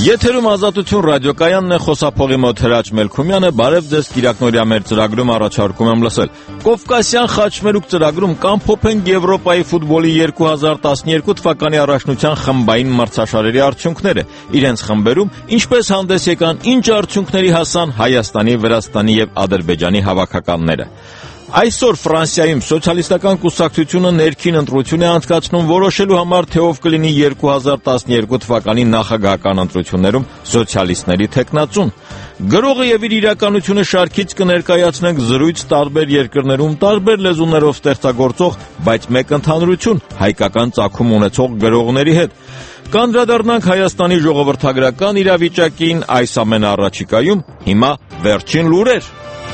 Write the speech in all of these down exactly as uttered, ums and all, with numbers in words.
Եթերում Ազատություն ռադիոկայանն է, խոսափողի մոտ Հրաչ Մելքումյանը, բարև ձեզ, կիրակնօրյա մեր ծրագրում առաջարկում եմ լսել։ Կովկասյան խաչմերուկ ծրագրում կամփոփենք Եվրոպայի ֆուտբոլի երկու հազար տասներկու թվականի առաջնության խմբային մրցաշարերի արդյունքները, իրենց խմբերում ինչպես հանդես եկան, ինչ արդյունքների հասան Հայաստանի, Վրաստանի եւ Ադրբեջանի հավաքականները։ Այսօր Ֆրանսիայում սոցիալիստական կուսակցությունը ներքին ընտրություն է անցկացնում, որոշելու համար, թե ով կլինի երկու հազար տասներկու թվականի նախագահական ընտրություններում սոցիալիստների թեկնածուն։ Գրողը եւ իր իրականությունը շարքից կներկայացնենք զրույց տարբեր երկրներում տարբեր լեզուներով ստեղծագործող, բայց մեկ ընդհանրություն՝ հայկական ծագում ունեցող գրողների հետ։ Կանդրադառնանք Հայաստանի ժողովրդագրական իրավիճակին այս ամենը առաջիկայում, հիմա վերջին լուրեր։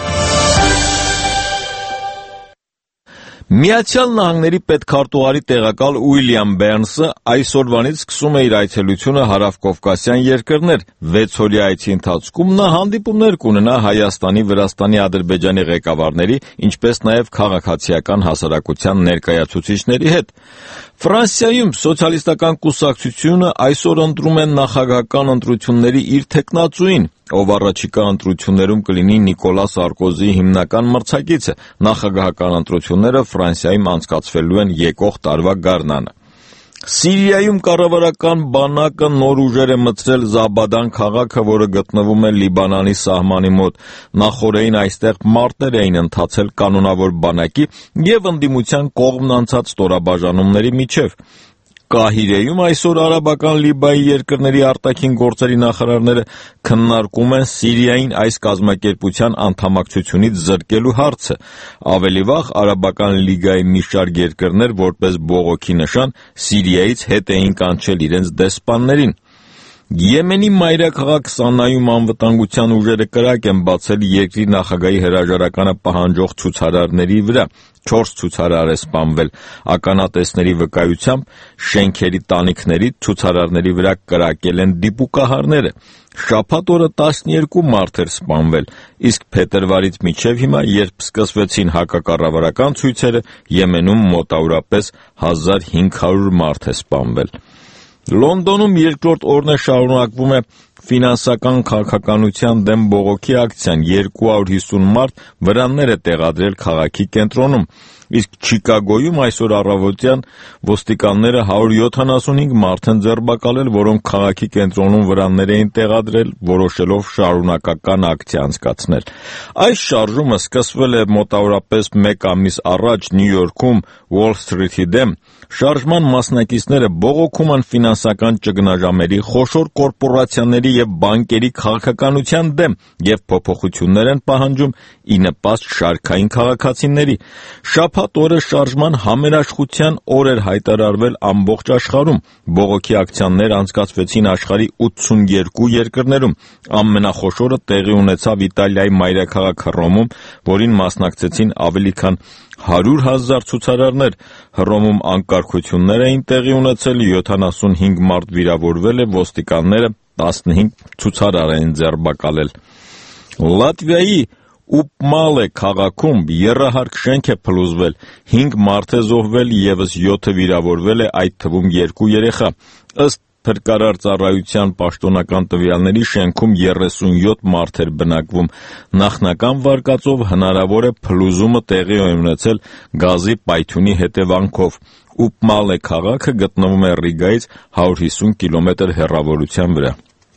Միացյալ Նահանգների պետքարտուղարի տեղակալ Ուիլյամ Բերնսը այսօրվանից սկսում է իր այցելությունը հարավկովկասյան երկրներ։ վեցօրյա այցի ընթացքում նա հանդիպումներ կունենա Հայաստանի, Վրաստանի, Ադրբեջանի ղեկավարների, ինչպես նաև քաղաքացիական հասարակության ներկայացուցիչների հետ։ Ֆրանսիայում սոցիալիստական կուսակցությունը այսօր ընտրում է նախագահական ընտրությունների իր թեկնածուին, ով առաջիկա ընտրություններում կլինի Նիկոլա Սարկոզիի հիմնական մրցակիցը։ Նախագահական ընտրությունները Ֆրանսիայում անցկացվելու են եկող տարվա գարնանը։ Սիրիայում կառավարական բանակը նոր ուժեր է մտցրել Զաբադան քաղաքը, որը գտնվում է Լիբանանի սահմանի մոտ։ Նախօրեին այստեղ մարտեր էին ընթացել կանոնավոր բանակի եւ ընդդիմության կողմն անցած ստորաբաժանումների միջև։ Կահիրեում այսօր արաբական Լիբիայի երկրների արտաքին գործերի նախարարները քննարկում են Սիրիային այս կազմակերպության անդամակցությունից զրկելու հարցը։ Ավելի վաղ արաբական լիգայի մի շարք երկրներ որպես բողոքի նշան Սիրիայից հետ էին կանչել իրենց դեսպաններին։ Եմենի մայրաքաղաք Սանայում անվտանգության ուժերը կրակ են բացել երկրի նախագահի հրաժարականը պահանջող ցուցարարների վրա։ Չորս ցուցարար է սպանվել։ Ականատեսների վկայությամբ շենքերի տանիքներից ցուցարարների վրա կրակել են դիպուկահարները։ Շաբաթ օրը տասներկու մարդ էր սպանվել, իսկ փետրվարից մինչև հիմա, երբ սկսվեցին հակակառավարական ցույցերը, Եմենում մոտավորապես հազար հինգ հարյուր մարդ է սպանվել։ Լոնդոնում երկրորդ օրն է շարունակվում է ֆինանսական քաղաքականության դեմ բողոքի ակցիան։ երկու հարյուր հիսուն մարդ վրաններ է տեղադրել քաղաքի կենտրոնում, իսկ Չիկագոյում այսօր առավոտյան ոստիկանները հարյուր յոթանասունհինգ մարդ են ձերբակալել, որոնք քաղաքի կենտրոնում վրաններ էին տեղադրել, որոշելով շարունակական ակցիա անցկացնել։ Այս շարժումը սկսվել է մոտավորապես մեկ ամիս առաջ Նյու Յորքում Wall Street-ի դեմ։ Շարժման մասնակիցները բողոքում են ֆինանսական ճգնաժամերի, խոշոր կորպորացիաների եւ բանկերի քաղաքականության դեմ եւ փոփոխություններ են պահանջում ի նպաստ շարքային քաղաքացիների։ Շաբաթ օրը շարժման համերաշխության օր էր հայտարարվել ամբողջ աշխարհում։ Բողոքի ակցիաներ անցկացվեցին աշխարհի ութսունյերկու երկրներում։ Ամենախոշորը տեղի ունեցավ Իտալիայի մայրաքաղաք Հռոմում, որին մասնակցեցին ավելի քան հարյուր հազար ցուցարարներ։ Հռոմում անկարգություններ էին տեղի ունեցել, յոթանասունհինգ մարդ վիրավորվել է, ոստիկանները տասնհինգ ցուցարար էին ձերբակալել։ Լատվիայի Ուպմալե քաղաքում եռահարկ շենք է փլուզվել, հինգ մարդ է զոհվել, ևս յոթը վիրավորվել է, այդ թվում երկու երեխա։ Ըստ Փրկարար ծառայության պաշտոնական տվյալների շենքում երեսունյոթ մարդ էր բնակվում։ Նախնական վարկածով հնարավոր է փլուզումը տեղի ունեցել գազի պայթյունի հետևանքով։ Ուպմալե քաղաքը գտնվում է Ռիգայից հարյուր հիսուն կիլոմետր հեռավորության վրա։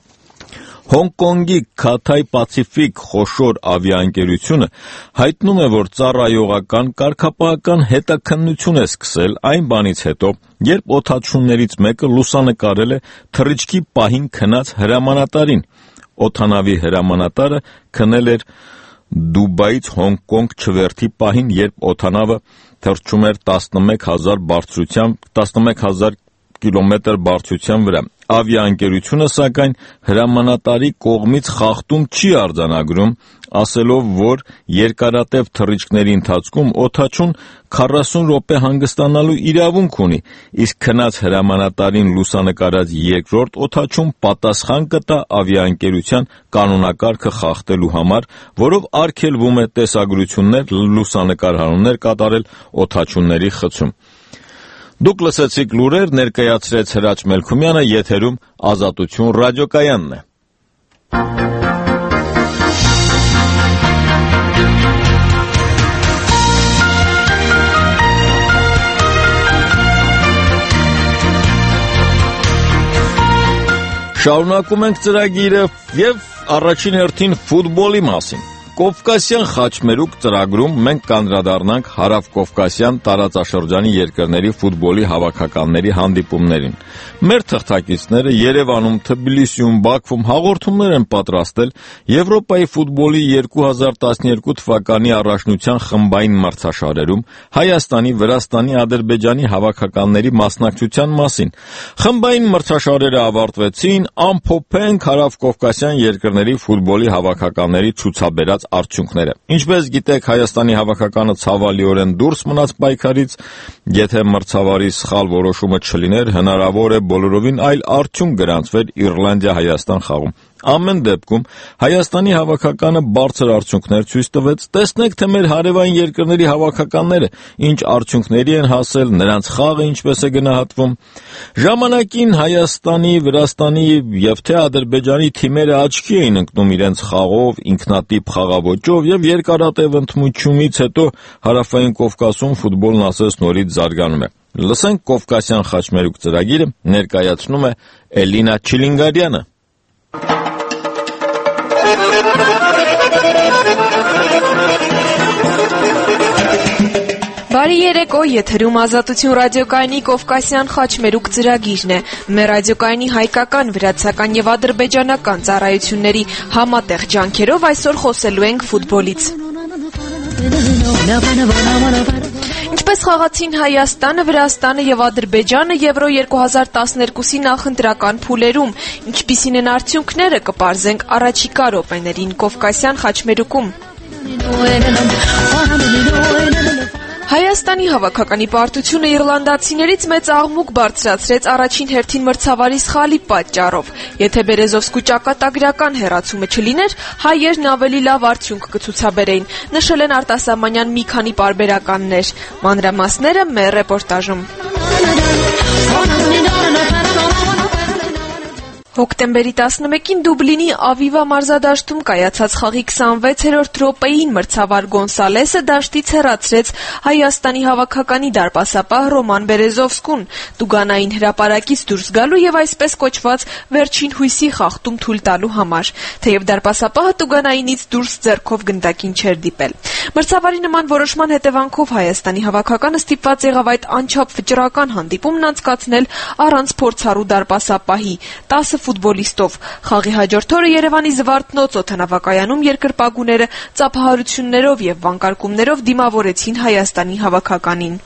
Հոնկոնգի Cathay Pacific խոշոր ավիաընկերությունը հայտնում է, որ ծառայողական կարգապահական հետաքննություն է սկսել այն բանից հետո, երբ օդաչուներից մեկը լուսանկարել է թռիչքի պահին քնած հրամանատարին։ Օդանավի հրամանատարը քնել էր Դուբայից Հոնկոնգ չվերթի պահին, երբ օդանավը թռչում էր տասնմեկ հազար բարձրությամբ, տասնմեկ հազար կիլոմետր բարձրության վրա։ Ավիաընկերությունը, սակայն, հրամանատարի կողմից խախտում չի արձանագրում, ասելով, որ երկարատև թռիչքների ընթացքում օդաչուն քառասուն րոպե հանգստանալու իրավունք ունի, իսկ քնած հրամանատարին լուսանկարած երկրորդ օդաչուն պատասխան կտա ավիաընկերության կանոնակարգը խախտելու համար, որով արգելվում է տեսագրություններ, լուսանկարահանումներ կատարել օդաչունների խցում։ Դուք լսեցիք լուրեր, ներկայացրեց Հրաչ Մելքումյանը, եթերում Ազատություն ռադիոկայանն է։ Շարունակում ենք ծրագիրը եւ առաջին հերթին ֆուտբոլի մասին։ Կովկասյան խաչմերուկ ծրագրում մենք կանդրադառնանք հարավկովկասյան տարածաշրջանի երկրների ֆուտբոլի հավաքականների հանդիպումներին։ Մեր թղթակիցները Երևանում, Թբիլիսիում, Բաքվում հաղորդումներ են պատրաստել Եվրոպայի ֆուտբոլի երկու հազար տասներկու թվականի առաջնության խմբային մրցաշարերում Հայաստանի, Վրաստանի, Ադրբեջանի հավաքականների մասնակցության մասին։ Խմբային մրցաշարերը ավարտվեցին, ամփոփենք հարավկովկասյան երկրների ֆուտբոլի հավաքականների ցուցաբերած արդյունքները։ Ինչպես գիտեք, Հայաստանի հավաքականը ցավալիորեն դուրս մնաց պայքարից, եթե մրցավարի սխալ որոշումը չլիներ, հնարավոր է բոլորովին այլ արդյունք գրանցվեր Իռլանդիա-Հայաստան խաղում։ Ամեն դեպքում Հայաստանի հավաքականը բարձր արդյունքներ ցույց տվեց։ Տեսնենք, թե մեր հարևան երկրների հավաքականները ինչ արդյունքների են հասել, նրանց խաղը ինչպես է գնահատվում։ Ժամանակին Հայաստանի, Վրաստանի եւ թե Ադրբեջանի թիմերը աչքի էին ընկնում իրենց խաղով, ինքնատիպ խաղաոճով եւ երկարատև ընդմիջումից հետո հարավային Կովկասում ֆուտբոլն ասես նորից զարգանում է։ Լսենք Կովկասյան խաչմերուկ ծրագիրը, ներկայացնում է Էլինա Չիլինգարյանը։ Բարի երեկո, եթերում Ազատություն ռադիոկայանի Կովկասյան խաչմերուկ ծրագիրն է։ Մեր ռադիոկայանի հայկական, վրացական եւ ադրբեջանական ծառայությունների համատեղ ջանքերով այսօր խոսելու ենք ֆուտբոլից։ Ինչպես խաղացին Հայաստանը, Վրաստանը եւ Ադրբեջանը Եվրո երկու հազար տասներկուսի նախընտրական փուլերում, ինչպիսին են արդյունքները, կպարզենք առաջիկա րոպեներին Կովկասյան խաչմերուկում։ Հայաստանի հավաքականի պարտությունը իռլանդացիներից մեծ աղմուկ բարձրացրեց առաջին հերթին մրցավարի սխալի պատճառով։ Եթե Բերեզովսկու ճակատագրական հեռացումը չլիներ, հայերն ավելի լավ արդյունք կցուցաբերեին, նշել են արտասահմանյան մի քանի պարբերականներ։ Մանրամասները մեր ռեպորտաժում։ Հոկտեմբերի տասնմեկին Դուբլինի Ավիվա մարզադաշտում կայացած խաղի քսանվեցերորդ րոպեին մրցավար Գոնսալեսը դաշտից հեռացրեց Հայաստանի հավաքականի դարպասապահ Ռոման Բերեզովսկուն, տուգանային հրապարակից դուրս գալու եւ այսպես կոչված վերջին հույսի խախտում թույլ տալու համար, թեև դարպասապահը տուգանայինից դուրս ձեռքով գնդակին չէր դիպել։ Մրցավարի նման որոշման հետևանքով Հայաստանի հավաքականը ստիպված եղավ այդ անչափ վճռական հանդիպումն անցկացնել առանց փորձառու դարպասապահի տասը ֆուտբոլիստով։ Խաղի հաջորդ օրը Երևանի Զվարթնոց օդանավակայանում երկրպագուները ծափահարություններով եւ վանկարկումներով դիմավորեցին Հայաստանի հավաքականին։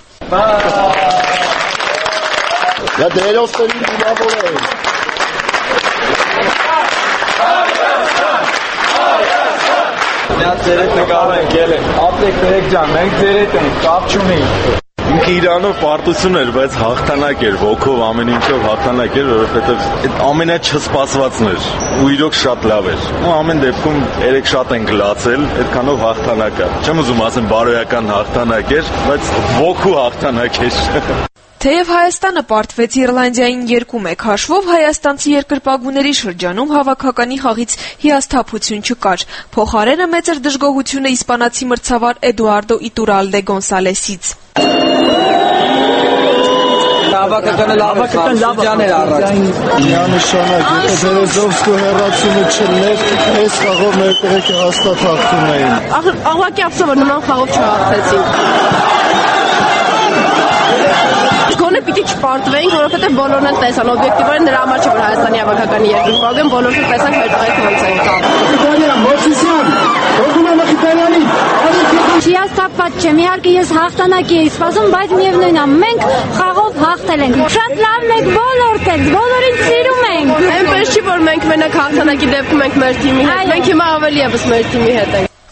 Նա ծերետ նկարը եկել է, ապտեք բերեք ջան, մենք ծերետ ենք, կապ չունենք։ Ինքը իրանով պարտություն էր, բայց հաղթանակ էր, ոգով ամեն ինչով հաղթանակ էր, որովհետև այդ ամենաչսպասվածն էր ու իրոք շատ լավ էր։ Ու ամեն դեպքում երեք շատ ենք լացել, այդքանով հաղթանակ է։ Չեմ ուզում ասեմ բարոյական հաղթանակ էր, բայց ոգու հաղթանակ էր։ Թեև Հայաստանը պարտվեց Իռլանդիային երկու մեկ հաշվով, հայաստանցի երկրպագուների շրջանում հավաքականի խաղից հիասթափություն չկար։ Փոխարենը մեծ էր դժգոհությունը իսպանացի մրցավար Էդուարդո Իտուրալդե Գոնսալեսից։ Հավաքականը լավ էր առաջ։ Միանշանակ, եթե Բերեզովսկու հեռացումը չլներ, այս խաղով մեր կրեկը հաստատ հաղթում էին։ Աղվակի ապսով նման խաղով չհաղթեցին։ Գոնե պիտի չպարտվեինք, որովհետև բոլորն են տեսան, օբյեկտիվորեն նրա համար չէ, որ Հայաստանի հավաքականի երկրպագու են, բոլորը տեսան մեր տղայք ոնց են կապ։ Հիասթափված չեմ, իհարկե ես հաղթանակի էի սպասում, բայց միևնույն է, մենք խաղով հաղթել ենք։ Շատ լավն եք բոլորդ եք, բոլորին սիրում ենք։ Այնպես չի, որ մենք մենակ հաղթանակի դեպքում ենք մեր թիմի հետ, մենք հիմա ավելի եւս մեր թիմի հետ ենք։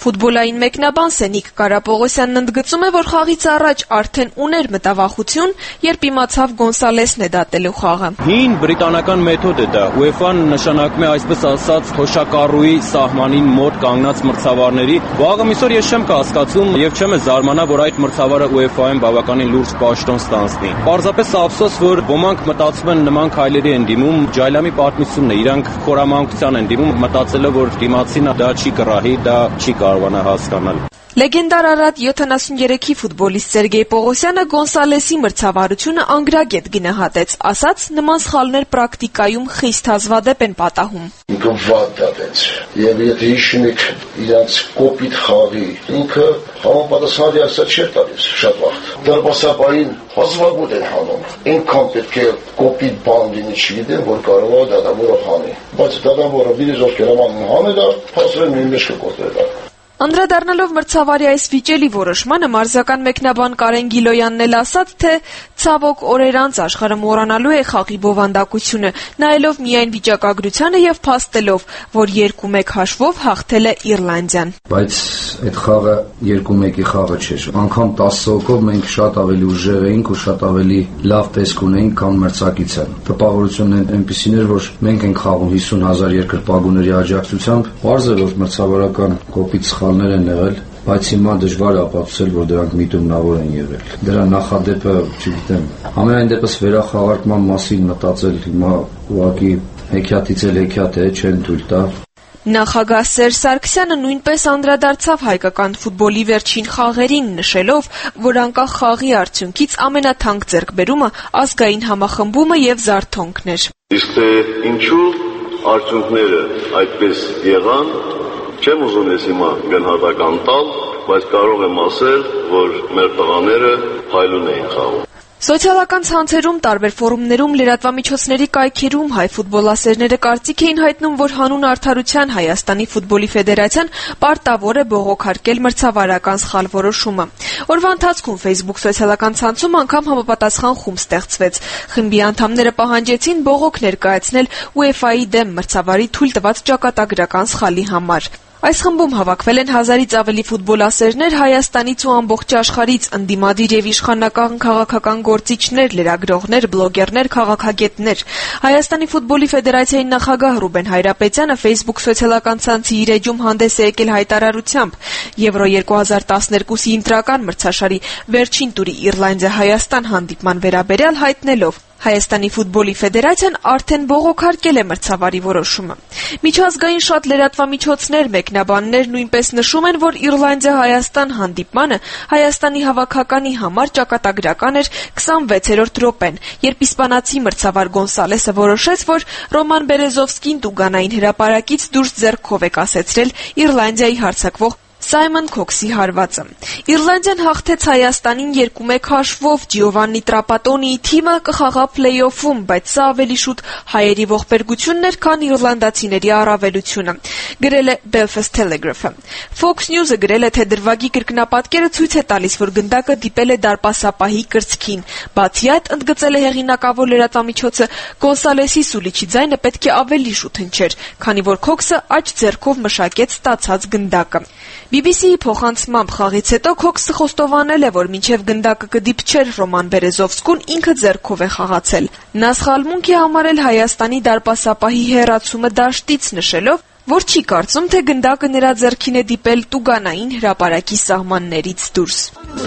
Ֆուտբոլային մեկնաբան Սենիկ Կարապողոսյանն ընդգծում է, որ խաղից առաջ արդեն ուներ մտավախություն, երբ իմացավ Գոնսալեսն է դատելու խաղը։ Հին բրիտանական մեթոդ է դա։ UEFA-ն նշանակում է այսպես ասած թոշակառուի սահմանին մոտ կանգնած մրցավարների։ Վաղը ես չեմ կասկածում եւ չեմ զարմանա, որ այդ մրցավարը UEFA-ին բավականին լուրջ պաշտոն ստանձնի։ Պարզապես ափսոս, որ ոմանք մտածում են նման քայլերի են դիմում, ջայլամի պատմությունն է, իրանք խորամանկության են դիմում, մտածելով, որ դիմացին դա չի կռահի, դա չի կարողանա հասկանալ։ Լեգենդար Արադ յոթանասուներեքի ֆուտբոլիստ Սերգեյ Պողոսյանը Գոնսալեսի մրցավարությունը անգրագետ գնահատեց, ասաց, նման սխալներ պրակտիկայում խիստ հազվադեպ են պատահում։ Ինքը վատ դատեց, եւ եթե հիշում եք իրանց կոպիտ խաղի, ինքը համապատասխան ռեակցիա չէր տալիս շատ վաղ։ Դարպասապային հազվագուտ են հանում, այնքան պետք է կոպիտ բան լինի, չգիտեմ, որ կարող է դատավորը հանի, բայց դատավորը Բիրեզովկերաման հանել է, փաստորեն նույն մեջ կկոտրել է։ Անդրադառնալով մրցավարի այս վիճելի որոշմանը մարզական մեկնաբան Կարեն Գիլոյանն էլ ասաց, թե ցավոք օրեր անց աշխարհը մոռանալու է խաղի բովանդակությունը, նայելով միայն վիճակագրությանը եւ փաստելով, որ երկու մեկ հաշվով հաղթել է Իռլանդիան։ Բայց այդ խաղը երկու մեկի խաղը չէր։ Անգամ տասը հոգով մենք շատ ավելի ուժեղ էինք ու շատ ավելի լավ տեսք ունեինք, քան մրցակիցը։ Տպավորությունն այնպեսին էր, որ մենք ենք խաղում հիսուն հազար երկրպագուների աջակցությամբ, բարձր է, որ մրցավարական կոպիտ սխալներ են եղել, բայց հիմա դժվար է ապացուցել, որ դրանք միտումնավոր են եղել։ Դրա նախադեպը, չգիտեմ, ամենայն դեպս վերախաղարկման մասին մտածել հիմա ուղղակի հեքիաթից էլ հեքիաթ է, չեն թույլ տա։ Նախագահ Սերժ Սարգսյանը նույնպես անդրադարձավ հայկական ֆուտբոլի վերջին խաղերին, նշելով, որ անկախ խաղի արդյունքից ամենաթանկ ձեռքբերումը ազգային համախմբումը եւ զարթոնքն էր։ Իսկ թե ինչու արդյունքները այդպես եղան, չեմ ուզում ես հիմա գնահատական տալ, բայց կարող եմ ասել, որ մեր տղաները փայլուն էին խաղում։ Սոցիալական ցանցերում, տարբեր ֆորումներում, լրատվամիջոցների կայքերում հայ ֆուտբոլասերները կարծիք էին հայտնում, որ հանուն արդարության Հայաստանի ֆուտբոլի ֆեդերացիան պարտավոր է բողոքարկել մրցավարական սխալ որոշումը։ Օրվա ընթացքում Facebook սոցիալական ցանցում անգամ համապատասխան խումբ ստեղծվեց։ Խմբի անդամները պահանջեցին բողոք ներկայացնել UEFA-ի դեմ մրցավարի թույլ տված ճակատագրական սխալի համար։ Այս խմբում հավաքվել են հազարից ավելի ֆուտբոլասերներ Հայաստանից ու ամբողջ աշխարհից, ընդդիմադիր եւ իշխանական քաղաքական գործիչներ, լրագրողներ, բլոգերներ, քաղաքագետներ։ Հայաստանի ֆուտբոլի ֆեդերացիայի նախագահ Ռուբեն Հայրապետյանը Facebook սոցիալական ցանցի իր էջում հանդես է եկել հայտարարությամբ Եվրո երկու հազար տասներկուսի ինտրական մրցաշարի վերջին տուրի Իռլանդիա-Հայաստան հանդիպման վերաբերյալ հայտնելով Հայաստանի ֆուտբոլի ֆեդերացիան արդեն բողոքարկել է մրցավարի որոշումը։ Միջազգային շատ լրատվամիջոցներ, մեկնաբաններ նույնպես նշում են, որ Իռլանդիա-Հայաստան հանդիպմանը Հայաստանի հավաքականի համար ճակատագրական էր քսանվեցերորդ րոպեն, երբ իսպանացի մրցավար Գոնսալեսը որոշեց, որ Ռոման Բերեզովսկին տուգանային հրապարակից դուրս ձեռքով է կասեցրել Իռլանդիայի հարձակվող Սայմոն Քոքսի հարվածը։ Իռլանդիան հաղթեց Հայաստանին երկու մեկ հաշվով, Ջիովաննի Տրապատոնիի թիմը կխաղա փլեյ-օֆում, բայց սա ավելի շուտ հայերի ողբերգությունն էր, քան իռլանդացիների առավելությունը, գրել է Belfast Telegraph-ը։ Fox News-ը գրել է, թե դրվագի կրկնապատկերը ցույց է տալիս, որ գնդակը դիպել է դարպասապահի կրծքին։ Բացի այդ, ընդգծել է հեղինակավոր լրատվամիջոցը, Գոնսալեսի սուլիչի ձայնը պետք է ավելի շուտ հնչեր, քանի որ Քոքսը աջ ձեռքով մշակեց ստացած գնդակը։ B B C-ի փոխանցմամբ խաղից հետո Քոքսը խոստովանել է, որ մինչև գնդակը կդիպչեր Ռոման Բերեզովսկուն ինքը ձեռքով է խաղացել։ Նա սխալմունք է համարել Հայաստանի դարպասապահի հեռացումը դաշտից, նշելով, որ չի կարծում, թե գնդակը նրա ձեռքին է դիպել տուգանային հրապարակի սահմաններից դուրս։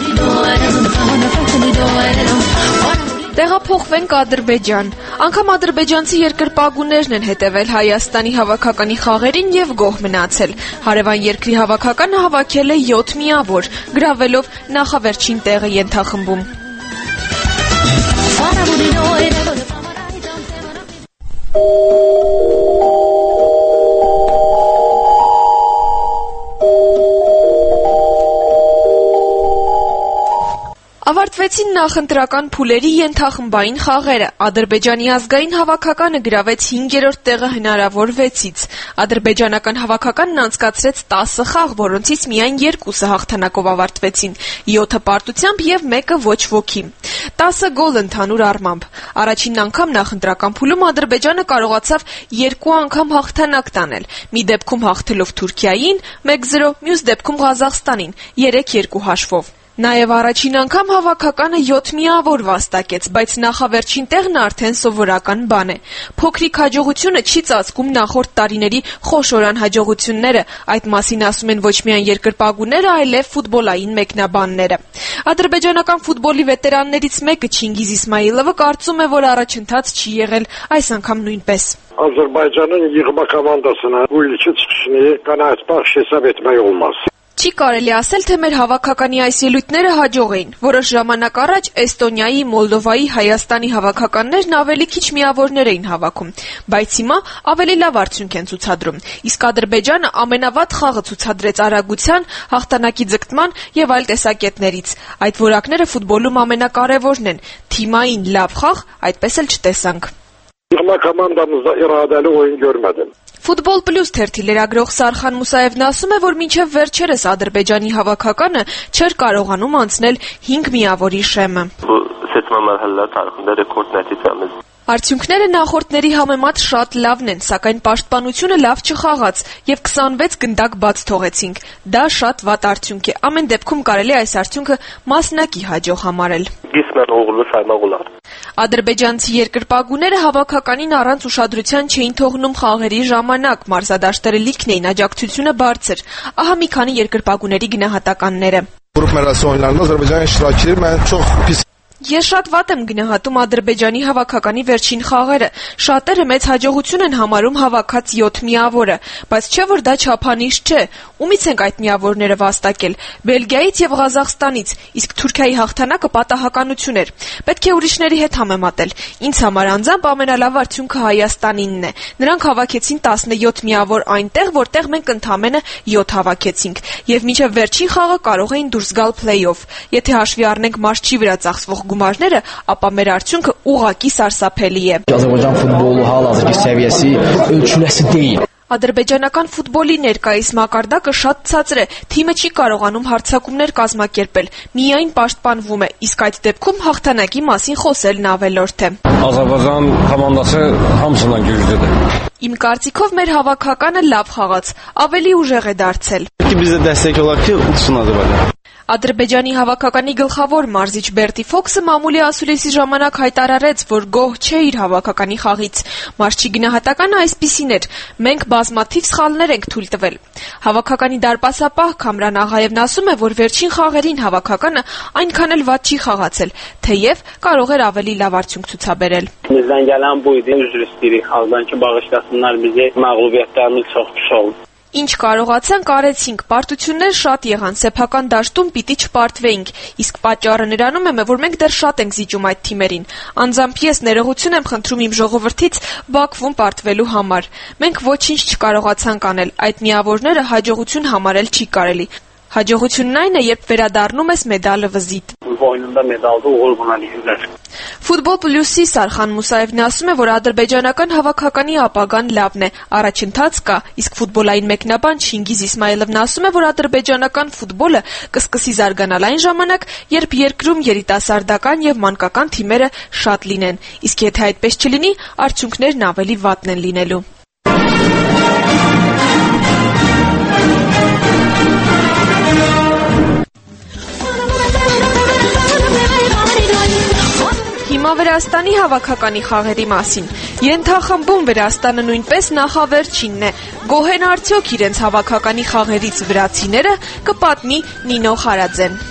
Տեղափոխվենք Ադրբեջան։ Անգամ ադրբեջանցի երկրպագուներն են հետևել Հայաստանի հավաքականի խաղերին եւ գոհ մնացել։ Հարևան երկրի հավաքականը հավաքել է յոթ միավոր, գրավելով նախավերջին տեղը ենթախմբում։ Ավարտվեց Սկսվեցին նախընտրական փուլերի ենթախմբային խաղերը։ Ադրբեջանի ազգային հավաքականը գրավեց հինգերորդ տեղը հնարավոր վեցից։ Ադրբեջանական հավաքականն անցկացրեց տասը խաղ, որոնցից միայն երկուսը հաղթանակով ավարտվեցին, յոթը պարտությամբ եւ մեկը ոչ ոքի։ տասը գոլ ընդհանուր առմամբ։ Առաջին անգամ նախընտրական փուլում Ադրբեջանը կարողացավ երկու անգամ հաղթանակ տանել։ Մի դեպքում հաղթելով Թուրքիային մեկ զրո, մյուս դեպքում Ղազախստանին երեք երկու հաշվով։ Նաև առաջին անգամ հավաքականը յոթ միավոր վաստակեց, բայց նախավերջին տեղն արդեն սովորական բան է։ Փոքրիկ հաջողությունը չի ծածկում նախորդ տարիների խոշոր անհաջողությունները, այդ մասին ասում են ոչ միայն երկրպագուները, այլև ֆուտբոլային մեկնաբանները։ Ադրբեջանական ֆուտբոլի վետերաններից մեկը Չինգիզ Իսմայիլովը կարծում է, որ առաջընթաց չի եղել այս անգամ նույնպես։ Azerbaycan'ın yığma komandasına bu ilki çıkışını kanaatbaxş hesab etmək olmaz. Չի կարելի ասել, թե մեր հավաքականի այս ելույթները հաջող էին։ Որոշ ժամանակ առաջ Էստոնիայի, Մոլդովայի, Հայաստանի հավաքականներն ավելի քիչ միավորներ էին հավաքում, բայց հիմա ավելի լավ արդյունք են ցուցադրում։ Իսկ Ադրբեջանը ամենավատ խաղը ցուցադրեց արագության, հաղթանակի ձգտման եւ այլ տեսակետներից։ Այդ որակները ֆուտբոլում ամենակարևորն են։ Թիմային լավ խաղ այդպես էլ չտեսանք։ Yığma komandamızda iradeli oyun görmedim. Ֆուտբոլ պլյուս թերթի լրագրող Սարխան Մուսաևն ասում է, որ մինչև վերջերս Ադրբեջանի հավաքականը չէր կարողանում անցնել հինգ միավորի շեմը։ Արդյունքները նախորդների համեմատ շատ լավն են, սակայն պաշտպանությունը լավ չխաղաց եւ քսանվեց գնդակ բաց թողեցինք։ Դա շատ վատ արդյունք է։ Ամեն դեպքում կարելի այս արդյունքը մասնակի հաջող համարել։ Ադրբեջանցի երկրպագուները հավաքականին առանց ուշադրության չէին թողնում խաղերի ժամանակ, մարզադաշտերը լիքն էին, աջակցությունը բարձր։ Ահա մի քանի երկրպագուների գնահատականները։ Ես շատ վատ եմ գնահատում Ադրբեջանի հավաքականի վերջին խաղերը։ Շատերը մեծ հաջողություն են համարում հավաքած յոթ միավորը, բայց չէ որ դա չափանիշ չէ։ Ումից ենք այդ միավորները վաստակել։ Բելգիայից եւ Ղազախստանից, իսկ Թուրքիայի հաղթանակը պատահականություն էր։ Պետք է ուրիշների հետ համեմատել։ Ինձ համար անձամբ ամենալավ արդյունքը Հայաստանինն է։ Նրանք հավաքեցին տասնյոթ միավոր այնտեղ, որտեղ մենք ընդամենը յոթ հավաքեցինք, եւ մինչեւ վերջին խաղը կարող էին դուրս գալ փլեյ-օֆ։ Եթե հաշվի առնենք մարզչի վրա ծախսվող գումարները, ապա մեր արդյունքը ուղղակի սարսափելի է։ Azərbaycan futbolu hal-hazırki səviyyəsi ölçüləsi deyil. Ադրբեջանական ֆուտբոլի ներկայիս մակարդակը շատ ցածր է, թիմը չի կարողանում հարձակումներ կազմակերպել, միայն պաշտպանվում է, իսկ այդ դեպքում հաղթանակի մասին խոսելն ավելորդ է։ Azərbaycan komandası hamısından güclüdür. Իմ կարծիքով մեր հավաքականը լավ խաղաց, ավելի ուժեղ է դարձել։ Bizə dəstək olar ki, utsun Azərbaycan. Ադրբեջանի հավաքականի գլխավոր մարզիչ Բերտի Ֆոքսը մամուլի ասուլիսի ժամանակ հայտարարեց, որ գոհ չէ իր հավաքականի խաղից։ Մարզչի գնահատականը այսպիսին էր. մենք բազմաթիվ սխալներ ենք թույլ տվել։ Հավաքականի դարպասապահ Քամրան Աղաևն ասում է, որ վերջին խաղերին հավաքականը այնքան էլ վատ չի խաղացել, թեև կարող էր ավելի լավ արդյունք ցուցաբերել։ Bizdən gələn bu idi, üzr istəyirik xalqdan ki, bağışlasınlar bizi, məğlubiyyətlərimiz çox pis oldu։ Ինչ կարողացանք արեցինք, պարտություններ շատ եղան, սեփական դաշտում պիտի չպարտվեինք, իսկ պատճառը նրանում է, որ մենք դեռ շատ ենք զիջում այդ թիմերին։ Անձամբ ես ներողություն եմ խնդրում իմ ժողովրդից Բաքվում պարտվելու համար։ Մենք ոչինչ չկարողացանք անել, այդ միավորները հաջողություն համարել չի կարելի։ Հաջողությունն այն է, երբ վերադառնում ես մեդալը վզիտ։ Oyununda medalda uğur buna deyirlər. Ֆուտբոլ պլյուսի Սարխան Մուսաևն ասում է, որ ադրբեջանական հավաքականի ապագան լավն է, առաջընթաց կա, իսկ ֆուտբոլային մեկնաբան Չինգիզ Իսմայիլովն ասում է, որ ադրբեջանական ֆուտբոլը կսկսի զարգանալ այն ժամանակ, երբ երկրում երիտասարդական եւ մանկական թիմերը շատ լինեն, իսկ եթե այդպես չլինի, արդյունքներն ավելի վատն են լինելու։ Հիմա Վրաստանի հավաքականի խաղերի մասին։ Ենթախմբում Վրաստանը նույնպես նախավերջինն է։ Գոհ են արդյոք իրենց հավաքականի խաղերից վրացիները, կպատմի Նինո Խարաձեն։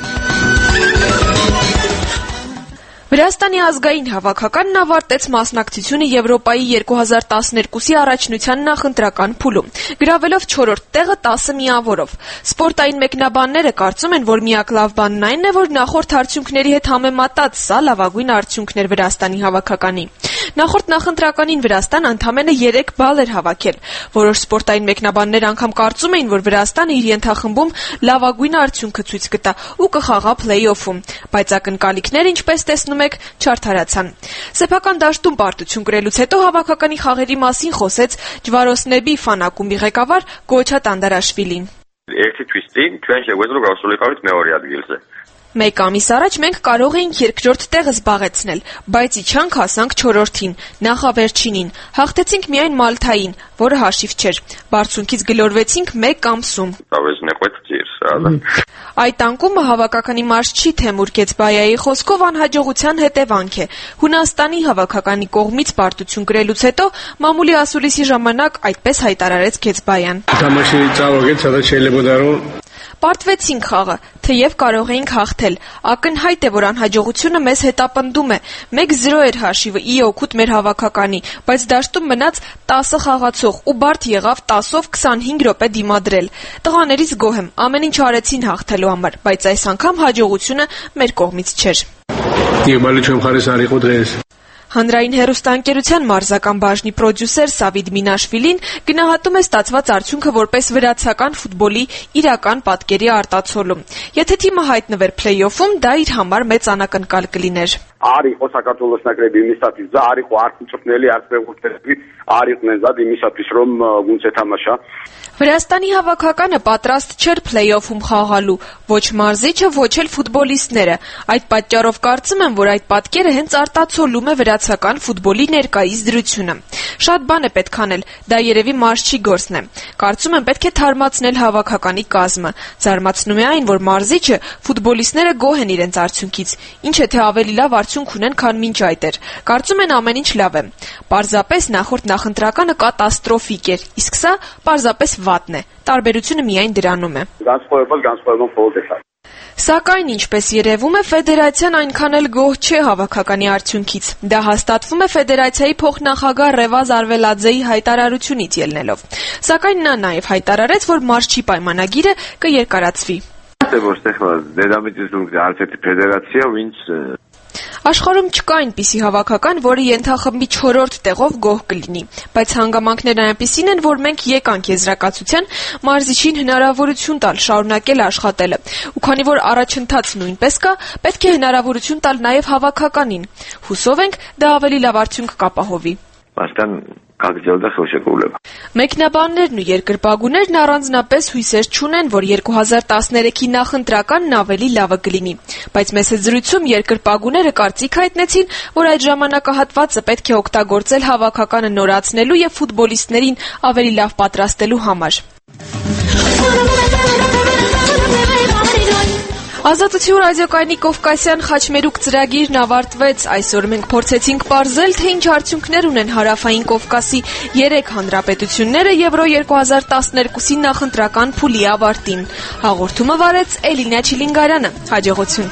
Վրաստանի ազգային հավաքականն ավարտեց մասնակցությունը Եվրոպայի երկու հազար տասներկուսի առաջնության նախընտրական փուլում, գրավելով չորրորդ տեղը տասը միավորով։ Սպորտային մեկնաբանները կարծում են, որ միակ լավ բանն այն է, որ նախորդ արդյունքների հետ համեմատած սա լավագույն արդյունքն էր Վրաստանի հավաքականի։ Նախորդ նախընտրականին Վրաստան ընդամենը երեք բալ էր հավաքել։ Որոշ սպորտային մեկնաբաններ անգամ կարծում էին, որ Վրաստանը իր ենթախմբում լավագույն արդյունքը ցույց կտա ու կխաղա փլեյ-օֆում, բայց ակնկալիքները, ինչպես տեսնում եք, չարդարացան։ Սեփական դաշտում պարտություն կրելուց հետո հավաքականի խաղերի մասին խոսեց Ջվարոսնեբի ֆան-ակումբի ղեկավար Գոչա Տանդարաշվիլին։ Ერთი թվիստին ჩვენ შეგვეძლო გავსულიყავით მეორე ადგილზე։ Մեկ ամիս առաջ մենք կարող էինք երկրորդ տեղը զբաղեցնել, բայց իջանք հասանք չորրորդին, նախավերջինին, հաղթեցինք միայն Մալթային, որը հաշիվ չէր։ Բարձունքից գլորվեցինք մեկ ամսում։ Այդ անկումը հավաքականի մարզչի Թեմուր Գեցբայայի խոսքով անհաջողության հետևանք է։ Հունաստանի հավաքականի կողմից պարտություն կրելուց հետո մամուլի ասուլիսի ժամանակ այդպես հայտարարեց Գեցբայան։ Պարտվեցինք խաղը, թեև կարող էինք հաղթել։ Ակնհայտ է, որ անհաջողությունը մեզ հետապնդում է։ մեկ զրո էր հաշիվը ի օգուտ մեր հավաքականի, բայց դաշտում մնաց տասը խաղացող ու բարդ եղավ տասով քսանհինգ րոպե դիմադրել։ Տղաներից գոհ եմ, ամեն ինչ արեցին հաղթելու համար, բայց այս անգամ հաջողությունը մեր կողմից չէր։ Հանրային հեռուստաընկերության մարզական բաժնի պրոդյուսեր Սավիդ Մինաշվիլին գնահատում է ստացված արդյունքը որպես վրացական ֆուտբոլի իրական պատկերի արտացոլում։ Եթե թիմը հայտնվեր փլեյ-օֆում, դա իր համար մեծ անակնկալ կլիներ։ Արի խոսակացոլოს նկրեբի միսատի զարի խոարտ ծփնելի արծվեղուտերի արիքն են զադի միսատի շրոմ գունցե թամաշա։ Վրաստանի հավաքականը պատրաստ չէր փլեյ-օֆում խաղալու, ոչ մարզիչը, ոչ էլ ֆուտբոլիստները։ Այդ պատճառով կարծում եմ, որ այդ պատկերը հենց արտացոլում է վրացական ֆուտբոլի ներկայիս դրությունը։ Շատ բան է պետք անել, դա երևի մարզչի գործն է։ Կարծում եմ պետք է թարմացնել հավաքականի կազմը։ Զարմացնում է այն, որ մարզիչը, ֆուտբոլիստները գոհ են իրենց արդյունքից, ինչը թե ավելի լավ արդյունք ունեն, քան մինչ այդ էր։ Կարծում են ամեն ինչ լավ է։ Պարզապես նախորդ նախընտրականը կատաստրոֆիկ էր, իսկ սա պարզապես վատն է։ Տարբերությունը միայն դրանում է։ Սակայն, ինչպես երևում է, ֆեդերացիան այնքան էլ գոհ չէ հավաքականի արդյունքից։ Դա հաստատվում է ֆեդերացիայի փոխնախագահ Ռևազ Արվելաձեի հայտարարությունից ելնելով։ Սակայն նա նաև հայտարարեց, որ մարզչի պայմանագիրը կերկարացվի։ Աշխարհում չկա այնպիսի հավաքական, որը ենթախմբի չորրորդ տեղով գոհ կլինի, բայց հանգամանքներն այնպիսին են, որ մենք եկանք եզրակացության մարզիչին հնարավորություն տալ շարունակել աշխատելը։ Ու քանի որ առաջընթաց նույնպես կա, պետք է հնարավորություն տալ նաև հավաքականին։ Հուսով ենք, դա ավելի լավ արդյունք կապահովի։ Մեկնաբաններն ու երկրպագուներն առանձնապես հույսեր չունեն, որ երկու հազար տասներեքի նախընտրականն ավելի լավը կլինի, բայց մեծ զրույցում երկրպագուները կարծիք հայտնեցին, որ այդ ժամանակահատվածը պետք է օգտագործել հավաքականը նորացնելու եւ ֆուտբոլիստներին ավելի լավ պատրաստելու համար։ Ազատություն ռադիոկայանի Կովկասյան խաչմերուկ ծրագիրն ավարտվեց։ Այսօր մենք փորձեցինք պարզել, թե ինչ արդյունքներ ունեն Հարավային Կովկասի երեք հանրապետությունները Եվրո երկու հազար տասներկուսի նախընտրական փուլի ավարտին։ Հաղորդումը վարեց Էլինա Չիլինգարյանը։ Հաջողություն։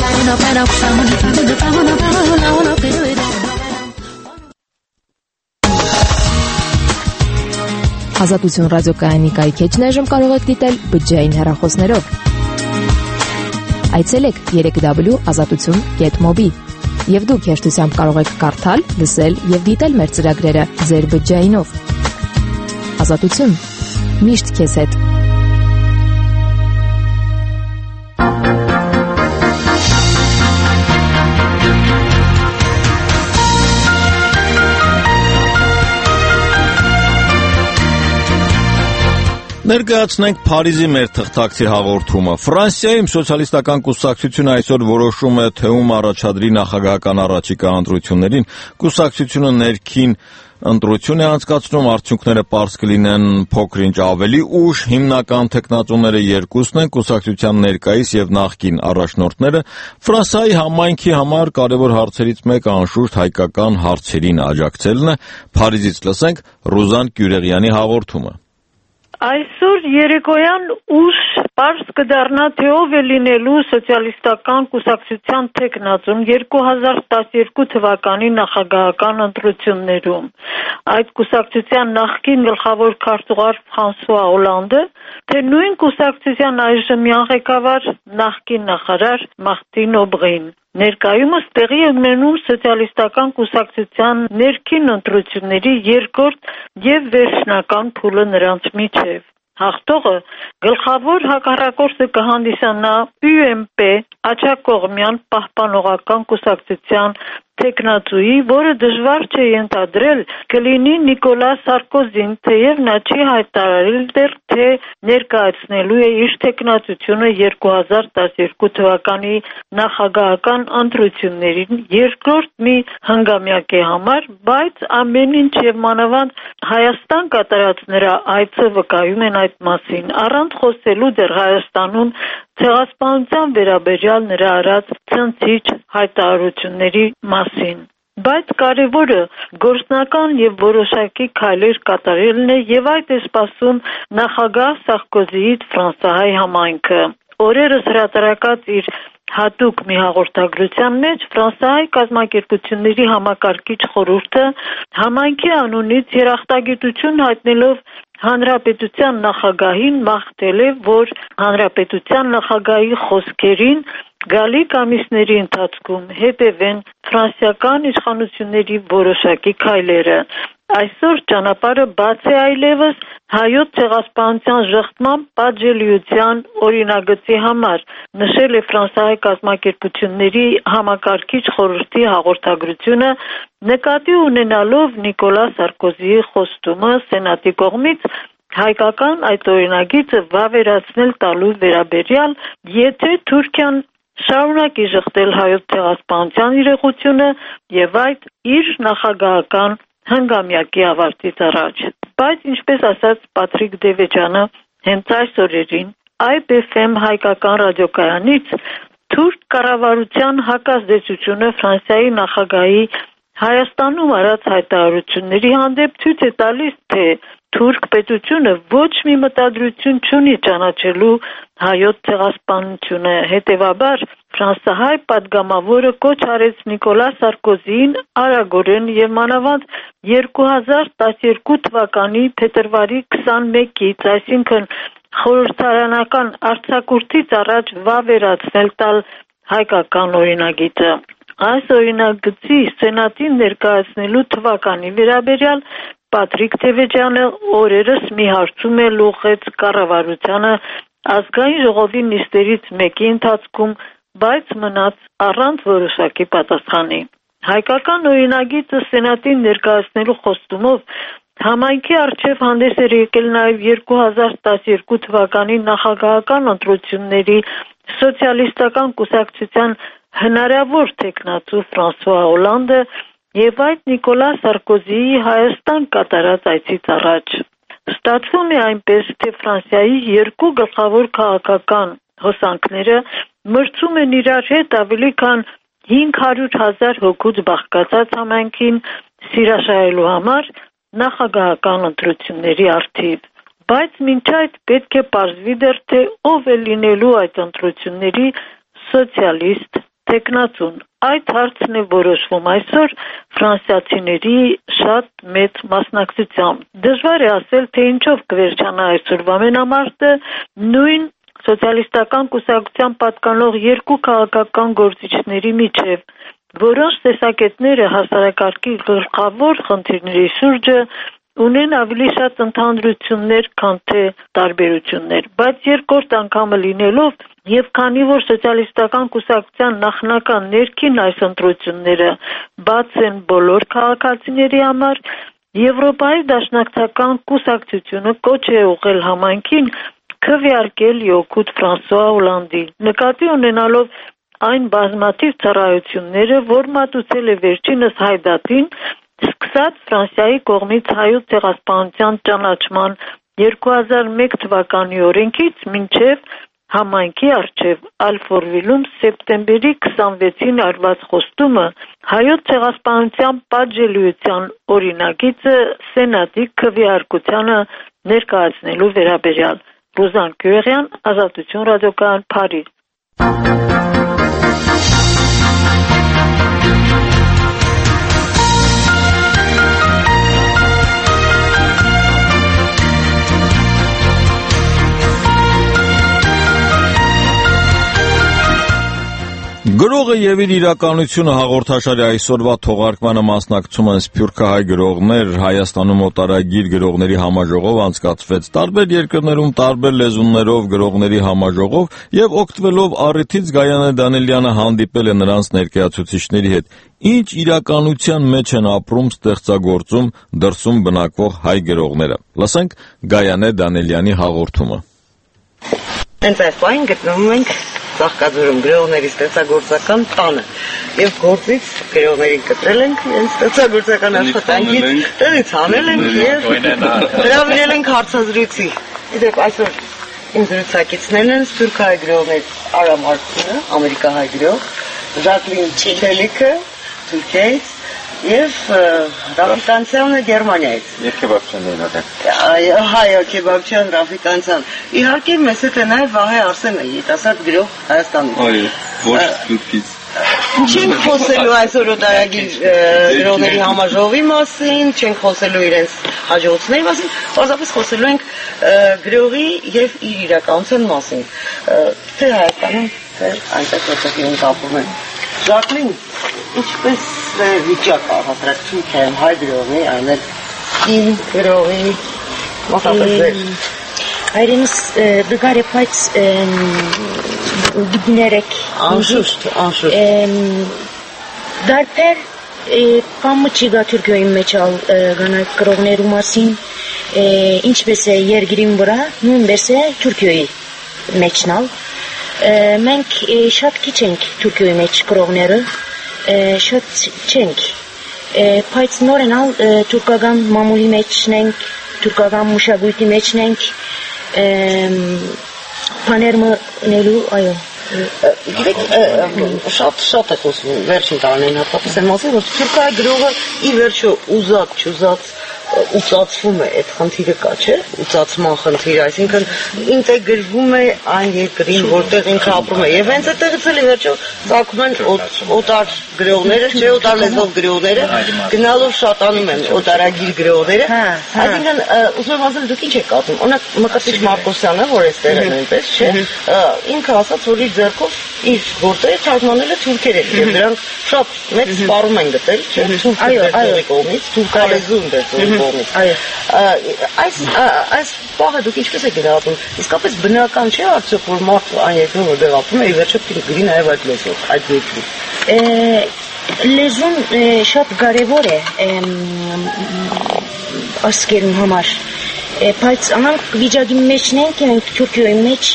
Ազատություն ռադիոկայանի կայքեջն այժմ կարող եք դիտել բջջային հեռախոսներով։ Այցելեք երեք դաբլյու դոտ ազատություն դոտ մոբի եւ դուք հեշտությամբ կարող եք կարդալ, լսել եւ դիտել մեր ծրագրերը ձեր բջջայինով։ Ազատություն։ Միշտ քեզ հետ։ Ներկայացնենք Փարիզի մեր թղթակցի հաղորդումը։ Ֆրանսիայում սոցիալիստական կուսակցությունը այսօր որոշում է, թե ում առաջադրի նախագահական առաջիկա ընտրություններին։ Կուսակցությունը ներքին ընտրություն է անցկացնում, արդյունքները պարզ կլինեն փոքր-ինչ ավելի ուշ։ Հիմնական թեկնածուները երկուսն են, կուսակցության ներկայիս եւ նախկին առաջնորդները։ Ֆրանսիայի համայնքի համար կարևոր հարցերից մեկը անշուշտ հայկական հարցերին աջակցելն է։ Փարիզից լսենք Ռուզան Կյուրեղյանի հաղորդումը։ Այսօր երեկոյան ուշ պարզ կդառնա, թե ով է լինելու սոցիալիստական կուսակցության թեկնածուն երկու հազար տասներկու թվականի նախագահական ընտրություններում։ Այդ կուսակցության նախկին գլխավոր քարտուղար Ֆրանսուଆ Օլանդը, թե նույն կուսակցության այժմյան ղեկավար նախկին նախարար Մարտին Օբրին։ Ներկայումս տեղի է ունենում սոցիալիստական կուսակցության ներքին ընտրությունների երկրորդ եւ վերջնական փուլը նրանց միջև։ Հաղթողը գլխավոր հակառակորդը կհանդիսանա յու էն պի աջակողմյան պահպանողական կուսակցության տեխնացուի, որը դժվար չէ ենթադրել կլինի Նիկոլա Սարկոզին, թեև նա չի հայտարարել դեռ, թե ներկայացնելու է իր տեխնացությունը երկու հազար տասներկու թվականի նախագահական ընտրություններին երկրորդ մի հանգամյակի համար, բայց ամեն ինչ եւ մանավանդ Հայաստան կատարած նրա այցը վկայում են այդ մասին, առանց խոսելու դեռ Հայաստանում ցեղասպանության վերաբերյալ նրա արած ցնցիչ հայտարարությունների մասին։ Բայց կարևորը գործնական եւ որոշակի քայլեր կատարելն է եւ այդ է սպասում նախագահ Սարկոզիից Ֆրանսահայ համայնքը։ Օրերս հրատարակած իր հատուկ մի հաղորդագրության մեջ Ֆրանսահայ կազմակերպությունների համակարգիչ խորհուրդը համայնքի անունից երախտագիտություն հայտնելով Հանրապետության նախագահին մաղթել է, որ Հանրապետության նախագահի խոսքերին գալիք ամիսների ընթացքում հետևեն ֆրանսիական իշխանությունների որոշակի քայլերը։ Այսօր ճանապարհը բաց է այլևս հայոց ցեղասպանության ժխտման պատժելիության օրինագծի համար, նշել է Ֆրանսիայի կազմակերպությունների համակարգիչ խորհրդի հաղորդագրությունը, նկատի ունենալով Նիկոլա Սարկոզիի խոստումը սենատի կողմից հայկական այդ օրինագիծը վավերացնել տալու վերաբերյալ, եթե Թուրքիան շարունակի ժխտել հայոց ցեղասպանության իրողությունը եւ այդ իր նախագահական հանգամյակի ավարտից առաջ։ Բայց ինչպես ասաց Պատրիկ Դևեջյանը, հենց այս օրերին այ բի էֆ էմ հայկական ռադիոկայանից թուրք կառավարության հակազդեցությունը Ֆրանսիայի նախագահի Հայաստանում արած հայտարարությունների հանդեպ ցույց է տալիս, թե թուրք պետությունը ոչ մի մտադրություն չունի ճանաչելու հայոց ցեղասպանությունը, հետևաբար Ֆրանսահայ падգամավորը կոչ արեց Նիկոլա Սարկոզիին արագորեն եւ մանավանդ երկու հազար տասներկու թվականի փետրվարի քսանմեկից, այսինքն խորհրդարանական արձակուրդից առաջ վավերացնել տալ հայկական օրինագիծը։ Այս օրինագծի սենատին ներկայացնելու թվականի վերաբերյալ Պատրիկ Դևեջյանը օրերս մի հարցում է ուղղեց կառավարությանը ազգային ժողովի նիստերից մեկի ընթացքում, բայց մնաց առանց որոշակի պատասխանի։ Հայկական օրինագիծը սենատին ներկայացնելու խոստումով համայնքի առջև հանդես էր եկել նաև երկու հազար տասներկու թվականի նախագահական ընտրությունների սոցիալիստական կուսակցության հնարավոր տեխնացու Ֆրանսուଆ Օլանդը եւ այդ Նիկոլա Սարկոզիի Հայաստան կատարած այցից առաջ։ Ստացվում է այնպես, թե Ֆրանսիայի երկու գլխավոր քաղաքական հոսանքները մրցում են իրար հետ ավելի քան հինգ հարյուր հազար հոգուց բաղկացած համայնքին սիրաշահելու համար նախագահական ընտրությունների առթիվ։ Բայց մինչ այդ պետք է պարզվի դեռ, թե ով է լինելու այդ ընտրությունների սոցիալիստ տեխնացուն։ Այդ հարցն է որոշվում այսօր ֆրանսիացիների շատ մեծ մասնակցությամբ։ Դժվար է ասել, թե ինչով կվերջանա այսօրվա մենամարտը, նույն սոցիալիստական կուսակցության պատկանող երկու քաղաքական գործիչների միջև, որոնց տեսակետները հասարակարգի գլխավոր խնդիրների շուրջը ունեն ավելի շատ ընդհանրություններ, քան թե տարբերություններ, բայց երկրորդ անգամը լինելով եւ քանի որ սոցիալիստական կուսակցության նախնական ներքին այս ընտրությունները բաց են բոլոր քաղաքացիների համար, Եվրոպայի դաշնակցական կուսակցությունը կոչ է ուղղել համայնքին քվեարկել յոկուտ Ֆրանսուଆ Օլանդի, նկատի ունենալով այն բազմաթիվ ծառայությունները, որ մատուցել է վերջինս Հայդատին, սկսած Ֆրանսիայի կողմից հայոց ցեղասպանության ճանաչման երկու հազար մեկ թվականի օրենքից մինչև համայնքի առջև Ալֆորվիլում սեպտեմբերի քսանվեցին արված խոստումը հայոց ցեղասպանության պատժելիության օրինագիծը սենատի քվեարկությանը ներկայացնելու վերաբերյալ։ Ռուզան Գյուղյան, Ազատություն ռադիոկայան, Փարիզ։ Գրող Գրողը եւ իր իրականությունը հաղորդաշարի այսօրվա թողարկմանը մասնակցում են սփյուռքահայ գրողներ, Հայաստանում օտարագիր գրողների համաժողով անցկացվեց տարբեր երկրներում տարբեր լեզուներով գրողների համաժողով եւ օգտվելով առիթից Գայանե Դանիելյանը հանդիպել է նրանց ներկայացուցիչների հետ։ Ինչ իրականության մեջ են ապրում, ստեղծագործում, դրսում բնակվող հայ գրողները։ Լսենք Գայանե Դանիելյանի հաղորդումը։ Հենց այս պահին գտնվում ենք Ծաղկաձորում գրողների ստեղծագործական տանը եւ գործից գրողներին կտրել ենք իրենց ստեղծագործական աշխատանքից տեղից հանել ենք եւ հրավիրել ենք հարցազրույցի։ Իդեպ այսօր ինձ զրուցակիցներն են սփյուռքահայ գրողներ Արամ Արծինը, ամերիկահայ գրող, Ժակլին Չելիկը, Թուրքիայից եւ Ռաֆիկանցյանը Գերմանիայից։ Եվ Քեբաբչյանն է։ Այո, հայո Քեբաբչյան, Ռաֆիկանցյան։ Իհարկե մեզ հետ է նաեւ Վահե Արսենը, երիտասարդ գրող Հայաստանից։ Այո, ոչ Թուրքից։ Չենք խոսելու այսօր օտարագիր գրողների համաժողովի մասին, չենք խոսելու իրենց հաջողությունների մասին, պարզապես խոսելու ենք գրողի եւ իր իրականության մասին։ Թե Հայաստանում, թե այնտեղ որտեղ իրենք ապրում են։ Ժակլին, ինչպես վիճակը հասարակություն հայ գրողի, այլ իմ գրողի մասնավորապես Հայրենիս դգար է պայց գիներեք անշուշտ, անշուշտ դարբեր կամը չիգա Թուրքիոյի մեջ ալ գանայք գրողներու մասին ինչպես է երգիրին վրա նույնպես է Թուրքիոյի մեջնալ մենք շատ քիչ ենք Թուրքիոյի մեջ գրողները շատ չենք պայց նորեն ալ թուրքական մամուլի մեջն ենք թուրքական մշակույթի մեջն ենք Panermă Nelu, այո Գիտեք, շատ շատ է խոսում վերջին տարիներին հատկապես այն մասին, որ թուրքահայ գրողը ի վերջո ուզած, չուզած ուծացվում է այդ խնդիրը կա, չէ՞, ուծացման խնդիրը, այսինքն ինտեգրվում է այն երկրին, որտեղ ինքը ապրում է, եւ հենց այդտեղից էլ ի վերջո ցակում են օտար գրողները, չէ՞, օտար լեզվով գրողները, գնալով շատանում են օտարագիր գրողները, այսինքն ուզում եմ ասել, դուք ինչ եք ասում, օրինակ Մկրտիչ Մարկոսյանը, որ էստեղ է նույնպես, չէ՞, ինքը ասաց, որ իր ձեռքով իր գործերը թարգմանել է թուրքերեն, եւ դրանք շատ մեծ սպառում են գտել, չէ՞, թուրքերի կողմից, թուրքալեզուն դերձորի կողմից։ Այս այս բանը դուք ինչպես եք գնահատում։ Իսկապես բնական չէ՞ արդյոք որ մարդը այն երկրում որտեղ ապրում է, ի վերջո գրի նաև այդ լեզվով, այդ երկրում։ Լեզուն շատ կարևոր է ասկերուն համար։ Բայց անանք վիճակի մեջն ենք, ենք Թուրքիոյի մեջ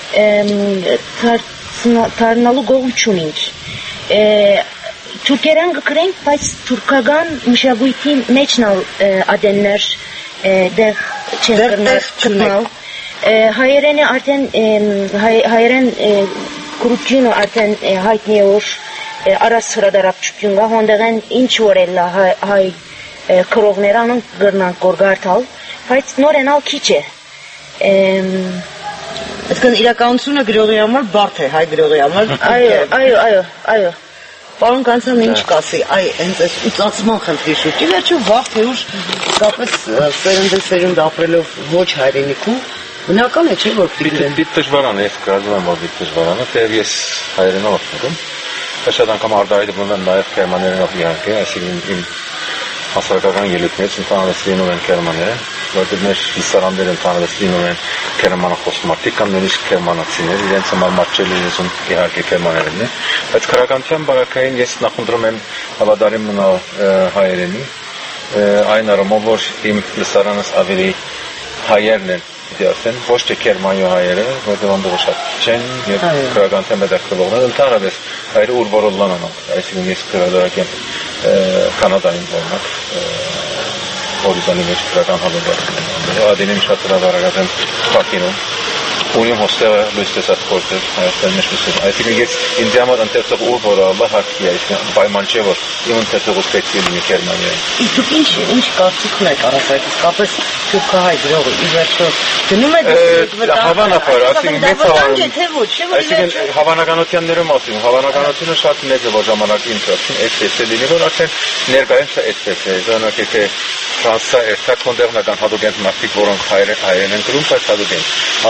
դառնալու գողմ չունենք։ Թուրքերեն գկրենք, բայց թուրքական մշակույթի մեջն ադեններ դեղ չեն կրներ գտնալ։ Հայերենը արդեն հայերեն կրուտյունը արդեն հայտնի է որ առաս հրադարապչություն գա, հոնդեղեն ինչ որ էլ հայ կրողներ անն գրնան կորգարտալ, բայց նորենալ քիչ է։ Այսինքն իրականությունը գրողի համար բարդ է, հայ գրողի համար։ Այո, այո, այո, այո։ Պարոն Կանցյան ինչ կասի, այ հենց այս ուծացման խնդրի շուրջ, ի վերջո վաղ թե ուշ իսկապես սերնդել սերունդ ապրելով ոչ հայրենիքում, բնական է, չէ՞ որ պիտի դժվարան է, ես կարծում եմ, որ պիտի դժվարան է, թեև ես հայերենով ապրում, շատ անգամ արտահայտվում եմ նաև գերմաներենով իհարկե, այսինքն իմ հասարակական ելույթներից ընդհանրապես լինում են գերմաները, որտեղ մեր հիսարանները ընդհանրապես լինում են գերմանախոս մարդիկ կամ նույնիսկ գերմանացիներ, իրենց համար մատչելի լեզուն իհարկե գերմաներենն է, բայց քրականության բարակային ես նախընտրում եմ հավատարիմ մնալ հայերենի, այն առումով, որ իմ լսարանս ավելի հայերն են դիասեն, ոչ թե գերմանիո հայերը, որտեղ անդողը շատ չեն եւ քրականության մետաքրողներ ընդհանրապես հայերը ուր որոլան անան, այսինքն ես գրադարակ եմ Կանադային օրինակ Օրիզանի մեջ քրական հավելվածում ադենին շատ հրավարակած եմ Փակինում ունիմ հոստեղը լույս տեսած գործեր Հայաստանի մեջ լույս այսինքն ես ինձ համար ընթերցող ուր որ ալլա հարկի է այսինքն պայման չէ որ իմ ընթերցողը պետք է լինի Գերմանիայում Իսկ դուք ինչ ինչ կարծիքն եք առասարակ իսկապես թուրքահայ գրողը ի վերջո գնում է հավանաբար այսինքն մեծ հավանական թե ոչ չէ որ այսինքն հավանականությունները մասին հավանականությունը շատ մեծ է որ ժամանակի ընթացքում այսպես է լինի որ արդեն ներկայում սա այսպես է զանակ է Ֆրանսա երթակ կոնդերնական հադուգենտ մարդիկ որոնք հայերեն են գրում բայց հադուգենտ անոնք որոնք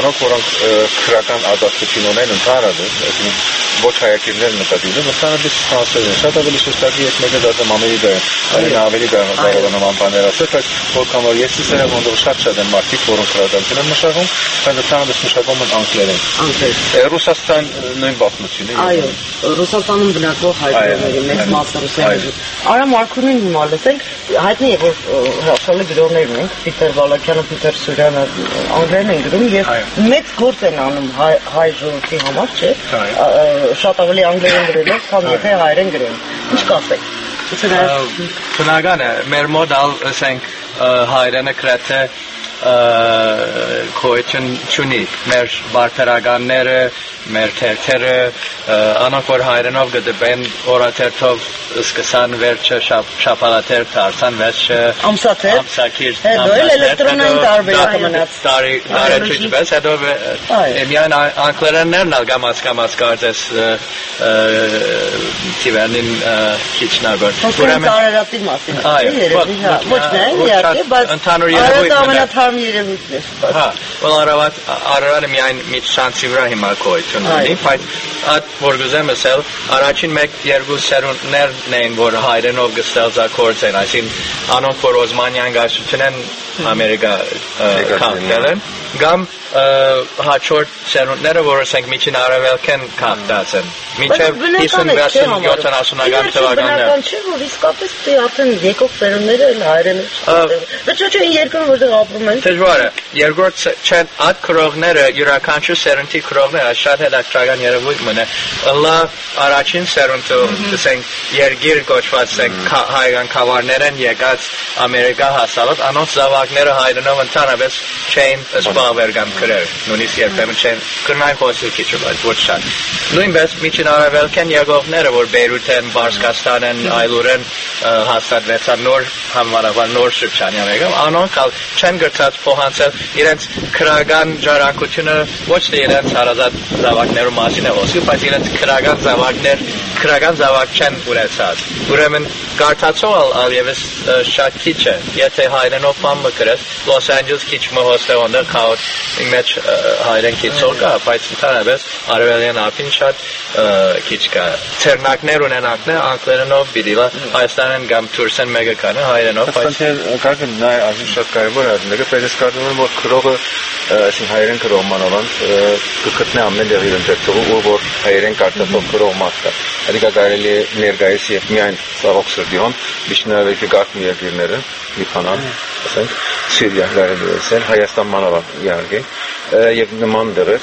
քրական ազատություն ունեն ընդհանրապես, այսինքն ոչ հայակիրներ նկատիվը, ընդհանրապես հասել են։ Շատ ավելի շեշտակի ես մեկը դարձեմ Ամերիկայում, այն ավելի կարողանամ բաներ ասել, բայց որքան որ ես իսերեմ, ոնց որ շատ-շատ են մարդիկ, որոնք քրականություն են մշակում, բայց ընդհանրապես մշակում են անգլերեն։ Ռուսաստան նույն բախնությունը։ Այո, Ռուսաստանում բնակվող հայրենիների մեծ մասը ռուսերեն։ Արա Մարկունին հիմա լսենք, հայտնի է, որ հաշվի գրողներն են, Պիտեր Բալակյանը, Պիտեր Սուրյանը անգլերեն են գրում եւ մեծ գործ են անում հայ ժողովրդի համար, չէ՞։ Շատ ավելի անգլերեն գրելով, քան եթե հայերեն գրեն։ Ինչ կասեք։ Բնական է, մեր մոտ ալ ասենք հայերենը գրեթե գոյություն չունի, մեր բարբերականները, մեր թերթերը, անոնք որ հայերենով գտեն օրաթերթով սկսան վերջը շաբաթաթեր դարձան, վերջը ամսաթեր, ամսակիր, հետո էլ էլեկտրոնային տարբերակը մնաց։ Տարի տարեջուց, հետո միայն անգլերեններն ալ գամած-գամած կարծես թիվերնին քիչնագոր։ Ուրեմն տարերատի մասին։ Ոչ միայն իհարկե, բայց ընդհանուր երևույթ երևույթներ։ Հա, well արավատ արարանը միայն մի շանսի վրա հիմա գոյություն ունի, բայց այդ որ գուզեմ ասել, առաջին մեկ երկու սերունդներն են, որ հայերենով գստեղծագործեն, այսինքն անոնք որ Օսմանյան գաշություն են Ամերիկա քաղաքներ են, կամ հաջորդ սերունդները, որ ասենք միջին արևելքեն քաղաքած են, մինչև հիսուն յոթանասունական թվականներ։ Բնական չէ, որ իսկապես դե արդեն եկող սերունդները հայերենով չգիտեն։ Բայց չէ, երկրորդ որտեղ ապրում են։ Դժվար է, երկրորդ չեն այդ քրողները, յուրաքանչյուր սերունդի քրողները շատ հետաքրքրական երևույթ մնա։ Ըլլա առաջին սերունդը, ասենք երգիր գոչված հայկական խավարներ են եկած Ամերիկա հասալով, անոնց զավակները հայերենով ընդհանրապես չեն զբաղվել կամ գրել, նույնիսկ երբեմն չեն կրնային խոսել քիչ, բայց ոչ շատ։ Նույնպես միջին արևելքեն եկողները, որ Բեյրութ են, Բարսկաստան են, այլուրեն հաստատվեցան նոր համարավար նոր շրջանի Ամերիկայում, անոնք չեն գրծած փոխանցել իրենց քրական ժառանգությունը ոչ թե իրենց հարազատ զավակներու մասին է խոսքը, բայց իրենց քրական զավակներ, քրական զավակ չեն ունեցած։ Ուրեմն կարդացողալ ալևս շատ քիչ է, եթե հայերենով բան մկրես, Լոս Անջելես քիչ մհոստե ոնդը քաուտ մեջ հայերեն քիչով կա, բայց ընդհանրապես արևելյան ափին շատ քիչ կա։ Ցերնակներ ունենանքն է անգլերենով բիդիլա Հայաստանեն կամ Թուրքեն մեկը կանը հայերենով, բայց կարծեմ նա ասի շատ կարևոր է, դեռ պետք է կարծում եմ որ քրողը այսին հայերեն քրող մանավանդ կգտնի ամեն դեպի ընթերցողը ու որ հայերեն կարծացող քրող մարդ կա։ Հələ կարելի է ներկայիս եւ միայն ցավոք սրդիոն միջնավեկի գաղտնի երկրները Լիբանան, ասենք Սիրիա կարելի է, Հայաստան մանավանդ իհարկե եւ նման դերեր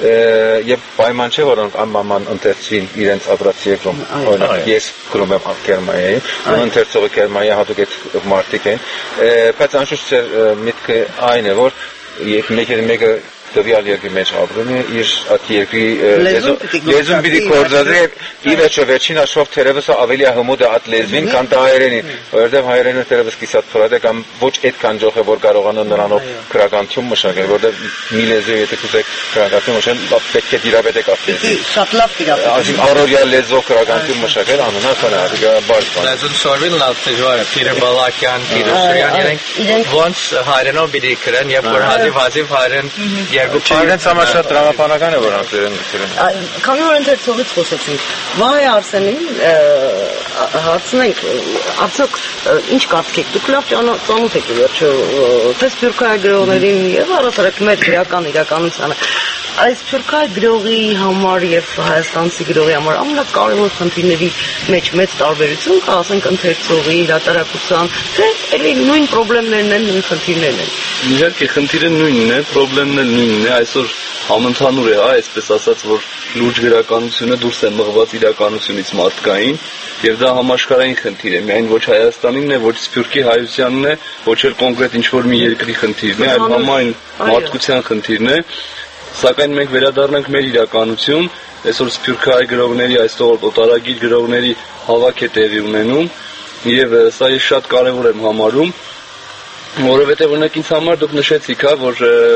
եւ պայման չէ որոնք անպայման ընթերցին իրենց ապրած երկրում օրինակ ես գրում եմ Գերմանիայի ու ընթերցողը Գերմանիա հատուկ այդ մարդիկ են բայց անշուշտ միտքը այն է որ երբ մեկը մեկը տվյալ երկրի մեջ ապրում է իր այդ երկրի լեզուն պիտի կորզադրի ի վերջո վերջին հաշվով թերևս ավելի հմուտ է այդ լեզվին քան հայերենին որովհետև հայերենը թերևս կիսատ փորած է կամ ոչ այդքան ջոխ է որ կարողանա նրանով քրականություն մշակել որովհետև մի լեզու եթե կուզեք քրականություն մշակել պետք է դիրապետեք ապտեսի շատ լավ դիրապետ առօրյա լեզվով քրականություն մշակել անհնար է դա բարդ բան լեզուն սորվին լավ դժվար է Պիտեր Բալակյան Պիտեր Սուրյան իրենք ոնց հայերենով պիտի գրեն եւ որ հազիվ հազիվ հայերեն Իրենց համար շատ դրամապանական է որ անգլերեն գրեն։ Քանի որ ընթերցողից խոսեցինք, Վահե Արսենին հարցնենք, արդյոք ինչ կարծիք դուք լավ ծանոթ եք վերջո թե սփյուռքահայ գրողներին եւ առասարակ մեր գրական իրականությանը։ Այս սփյուռքահայ գրողի համար եւ հայաստանցի գրողի համար ամենակարևոր խնդիրների մեջ մեծ տարբերություն կա, ասենք ընթերցողի, հրատարակության, թե էլի նույն խնդիրներն են, նույն խնդիրներն են։ Իհարկե խնդիրը նույնն է, խնդիրն էլ նույնն է, այսօր համընդհանուր է, հա, այսպես ասած, որ լուրջ գրականությունը դուրս է մղված իրականությունից մարդկային, եւ դա համաշխարհային խնդիր է, միայն ոչ Հայաստանինն է, ոչ Սփյուռքի հայությանն է, ոչ էլ կոնկրետ ինչ-որ մի երկրի խնդիրն է, այլ համայն մարդկության խնդիրն է, սակայն մենք վերադառնանք մեր իրականություն, այսօր Սփյուռքահայ գրողների, այսօր օտարագիր գրողների հավաք է տեղի ունենում, եւ սա ես շատ կարեւոր եմ համարում, որովհետեւ օրինակ ինձ համար դուք նշեցիք, հա, որ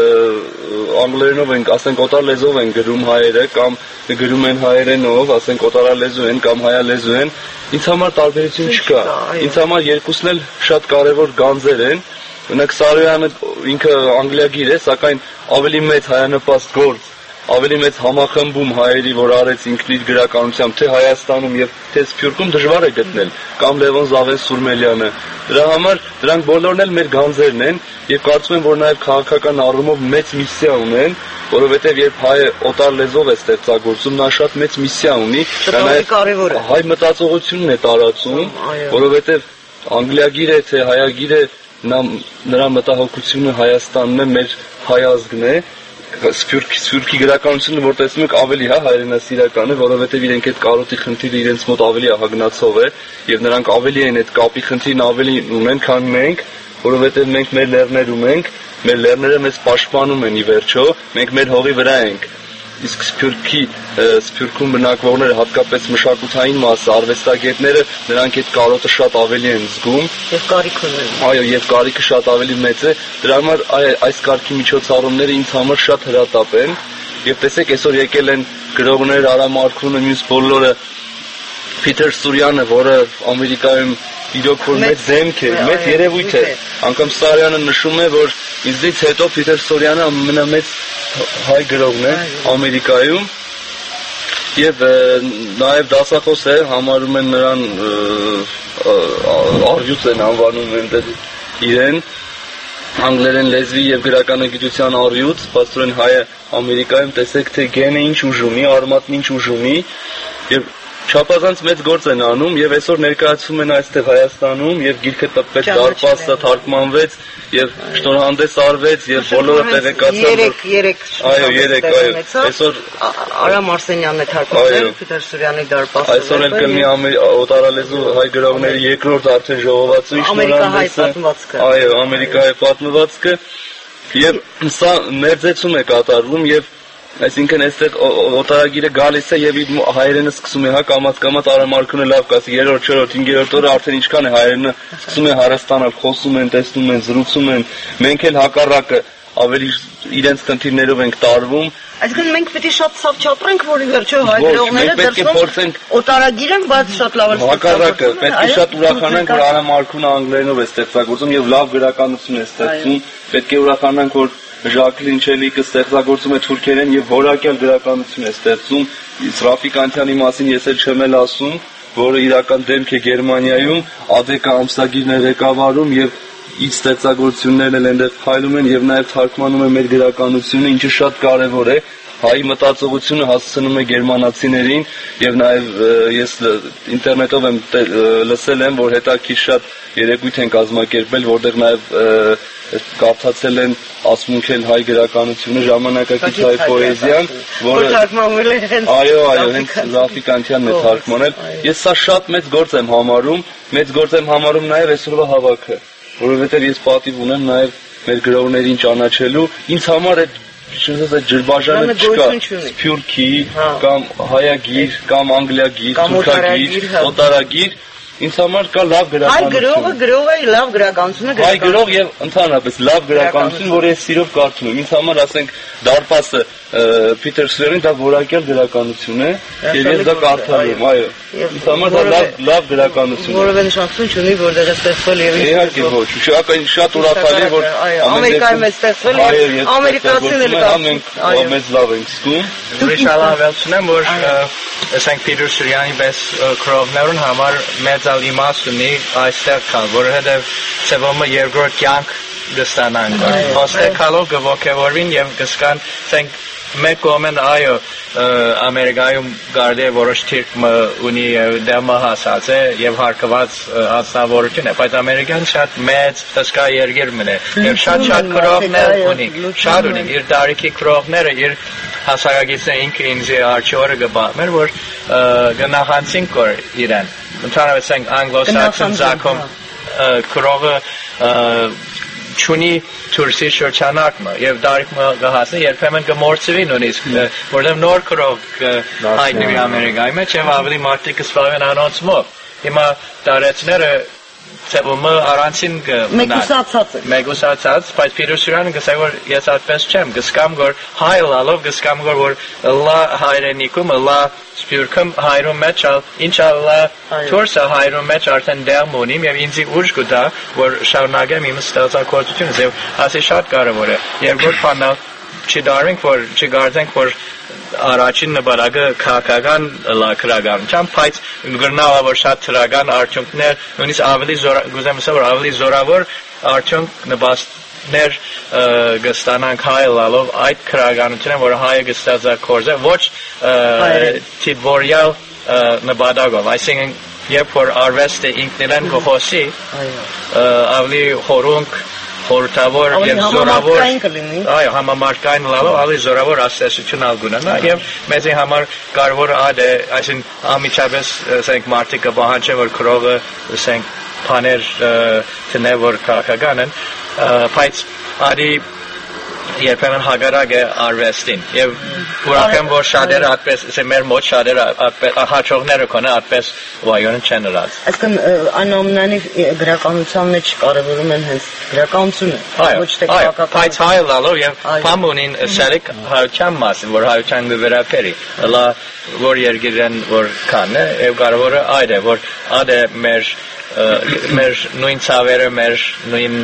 անգլերենով են, ասենք օտար լեզվով են գրում հայերը կամ գրում են հայերենով, ասենք օտարալեզու են կամ հայալեզու են, ինձ համար տարբերություն չկա։ Ինձ համար երկուսն էլ շատ կարևոր գանձեր են Օրինակ Սարոյանը ինքը անգլիագիր է, սակայն ավելի մեծ հայանպաստ գործ, ավելի մեծ համախմբում հայերի, որ արեց ինքն իր գրականությամբ, թե Հայաստանում եւ թե Սփյուռքում դժվար է գտնել, կամ Լևոն Զավեն Սուրմելյանը։ Դրա համար դրանք բոլորն էլ մեր գանձերն են եւ կարծում եմ, որ նաեւ քաղաքական առումով մեծ միսիա ունեն, որովհետեւ երբ հայը օտար լեզվով է ստեղծագործում, նա շատ մեծ միսիա ունի, դա նաեւ հայ մտածողությունն է տարածում, որովհետեւ անգլիագիր է թե հայագիր է, նա նրա մտահոգությունը Հայաստանն է, մեր հայ ազգն է, Սփյուռքի Սփյուռքի գրականությունը, որ տեսնում եք, ավելի հա հայրենասիրական է, որովհետև իրենք այդ կարոտի խնդիրը իրենց մոտ ավելի ահագնացող է, եւ նրանք ավելի են այդ կապի խնդիրն ավելի ունեն, քան մենք, որովհետև մենք մեր լեռներ ունենք, մեր լեռները մեզ պաշտպանում են ի վերջո, մենք մեր հողի վրա ենք։ Իսկ Սփյուռքի Սփյուռքում բնակվողները, հատկապես մշակութային մասը, արվեստագետները, նրանք այդ կարոտը շատ ավելի են զգում եւ կարիք ունեն։ Այո, եւ կարիքը շատ ավելի մեծ է։ Դրա համար այս կարգի միջոցառումները ինձ համար շատ հրատապ են։ Եվ տեսեք, այսօր եկել են գրողներ Արամ Արքունը, մյուս բոլորը, Փիթեր Սուրյանը, որը Ամերիկայում իրոք որ մեծ դեմք է, մեծ երևույթ է։ Անգամ Սարյանը նշում է, որ ինձնից հետո Փիթեր Սուրյանը ամենամեծ հայ գրողն է Ամերիկայում եւ նաեւ դասախոս է, համարում են նրան արյուծ են անվանում այնտեղ իրեն, անգլերեն լեզվի եւ գրականագիտության արյուծ, փաստորեն հայը Ամերիկայում տեսեք թե գենը ինչ ուժ ունի, արմատն ինչ ուժ ունի եւ Չափազանց մեծ գործ են անում եւ այսօր ներկայացում են այստեղ Հայաստանում եւ գիրքը տպվեց, դարպասը թարգմանվեց եւ շնորհանդես արվեց եւ բոլորը տեղեկացան որ երեք այո երեք այո այսօր Արամ Արսենյանն է թարգմանել Փիթեր Սուրյանի դարպասը այսօր էլ կլինի օտարալեզու հայ գրողների երկրորդ արդեն ժողովածուի շնորհանդեսը այո Ամերիկայի պատմվածքը եւ սա ներձեցում է կատարվում եւ Այսինքն այստեղ օտարագիրը գալիս է եւ հայերենը սկսում է հա կամած կամած Արամ Արքունը լավ կասի երրորդ, չորրորդ, հինգերորդ օրը արդեն ինչքան է հայերենը սկսում է հարստանալ, խոսում են, տեսնում են, զրուցում են, մենք էլ հակառակը ավելի իրենց խնդիրներով ենք տարվում։ Այսինքն մենք պետք է շատ ցավ չապրենք, որ ի վերջո հայ գրողները դրսում օտարագիր են, բայց շատ լավ են հակառակը, պետք է շատ ուրախանանք, որ Արամ Արքունը անգլերենով է ստեղծագործում եւ լավ գրականություն է ստեղծում, պետք է ուրախանանք, որ Ժակլին Չելիկը ստեղծագործում է թուրքերեն եւ որակյալ գրականություն է ստեղծում։ Ռաֆիկ Անտյանի մասին ես էլ չեմ էլ ասում, որը իրական դեմք է Գերմանիայում, ԱԴԿ ամսագիրն է ղեկավարում եւ իր ստեղծագործություններն էլ այնտեղ փայլում են եւ նաեւ թարգմանում է մեր գրականությունը, ինչը շատ կարեւոր է։ Հայ մտածողությունը հասցնում է գերմանացիներին եւ նաեւ ես ինտերնետով եմ լսել եմ, որ հետաքրքիր շատ երեկույթ են կազմակերպել, որտեղ նաեւ կարդացել են ասմունքել հայ գրականությունը, ժամանակակից հայ պոեզիան, որը թարգմանվել է հենց այո, այո, հենց Ռաֆիկ Անտյանն է թարգմանել։ Ես սա շատ մեծ գործ եմ համարում, մեծ գործ եմ համարում նաեւ այսօրվա հավաքը, որովհետեւ ես պատիվ ունեմ նաեւ մեր գրողներին ճանաչելու, ինձ համար այդ Շնորհակալ այդ ջրբաժանը չկա Սփյուռքի կամ հայագիր կամ անգլիագիր, թուրքագիր, օտարագիր Ինձ համար կա լավ գրականություն։ Հայ գրողը գրող է, լավ գրականությունը գրող։ Հայ գրող եւ ընդհանրապես լավ գրականություն, որ ես սիրով կարդում եմ։ Ինձ համար ասենք դարպասը Փիթեր Սուրյանին դա որակյալ գրականություն է, եւ ես դա կարդալու եմ, այո։ Ինձ համար դա լավ լավ գրականություն է։ Որովհետեւ նշանակություն չունի, որտեղ է ստեղծվել եւ ինչ։ Իհարկե ոչ, շուտակային շատ ուրախալի որ Ամերիկայում է ստեղծվել եւ ամերիկացիները մենք մեծ լավ ենք զգում։ Ուրիշ ալավելցնեմ, որ ասենք Փիթեր Սուրյանի պես քրովներուն համար մեծ իմաստ ունի այստեղ կան, որովհետև ծևոմը երկրորդ կյանք գստանան, ոստեկալով գվոքևորվին եւ գսկան, ասենք մեկ կողմեն այո Ամերիկայում գարդե որոշ թիրք ունի դեմը հասած է եւ հարկված անձնավորություն է, բայց ամերիկան շատ մեծ հսկա երկիր մնե եւ շատ շատ քրովներ ունի, շատ ունի իր տարիքի քրովները իր հասարակիցը ինքը ինձ արջորը գբամեր, որ գնահանցին կոր իրեն Ընդհանրապես ենք անգլոսաքսոն զակում քրովը չունի թուրսի շրջանակը եւ դարիքը գահասը երբեմն գմորցվի նույնիսկ որտեղ նոր քրով հայտնվի Ամերիկայի մեջ եւ ավելի մարդիկ կսպարեն անոնցմով հիմա տարեցները թվում է առանցին մեկուսացած է մեկուսացած բայց Փիրոսյանը գսա որ ես այդպես չեմ գսկամ որ հայ լալով գսկամ որ լա հայրենիքում լա սպյուրքում հայրում մեջ ինշալլա թորսը հայրում մեջ արդեն դեմ ունիմ եւ ինձ ուժ կտա որ շարունակեմ իմ ստեղծագործությունը եւ ասի շատ կարեւոր է երկրորդ բանը չդարենք որ չգարձենք որ առաջին նպատակը քաղաքական լակրականությամբ բայց գրնալա որ շատ թրական արդյունքներ նույնիսկ ավելի զոր գուզեմ ասել որ ավելի զորավոր արդյունք նպաստներ գստանանք հայլալով այդ քրագանությունը որ հայը գստացակորზე ոչ տիվորիալ նպատակով այսինքն երբ որ արվեստը ինքնին կողոսի ավելի խորունկ խորհրդավոր եւ զորավոր այո համամարտկային լալով ավելի զորավոր աստեցություն ալգունանա եւ մեզի համար կարևոր է այսին ամիջապես ասենք մարտիկը բանջը որ քրողը ասենք բաներ տնե որ քաղաքական են բայց արի երբեմն հագարակ է արվեստին եւ ուրախ եմ որ շատերը այդպես ասեմ մեր մոտ շատերը հաճողները կոնը այդպես վայոն չեն լած այսինքն անոմնանիվ գրականության մեջ կարևորում են հենց գրականությունը ոչ թե քաղաքական բայց հայ լալով եւ փամունին սերիկ հայության մասին որ հայության վերապերի լա որ երգիրեն որ կան եւ կարևորը այդ է որ ադե մեր մեր նույն ցավերը մեր նույն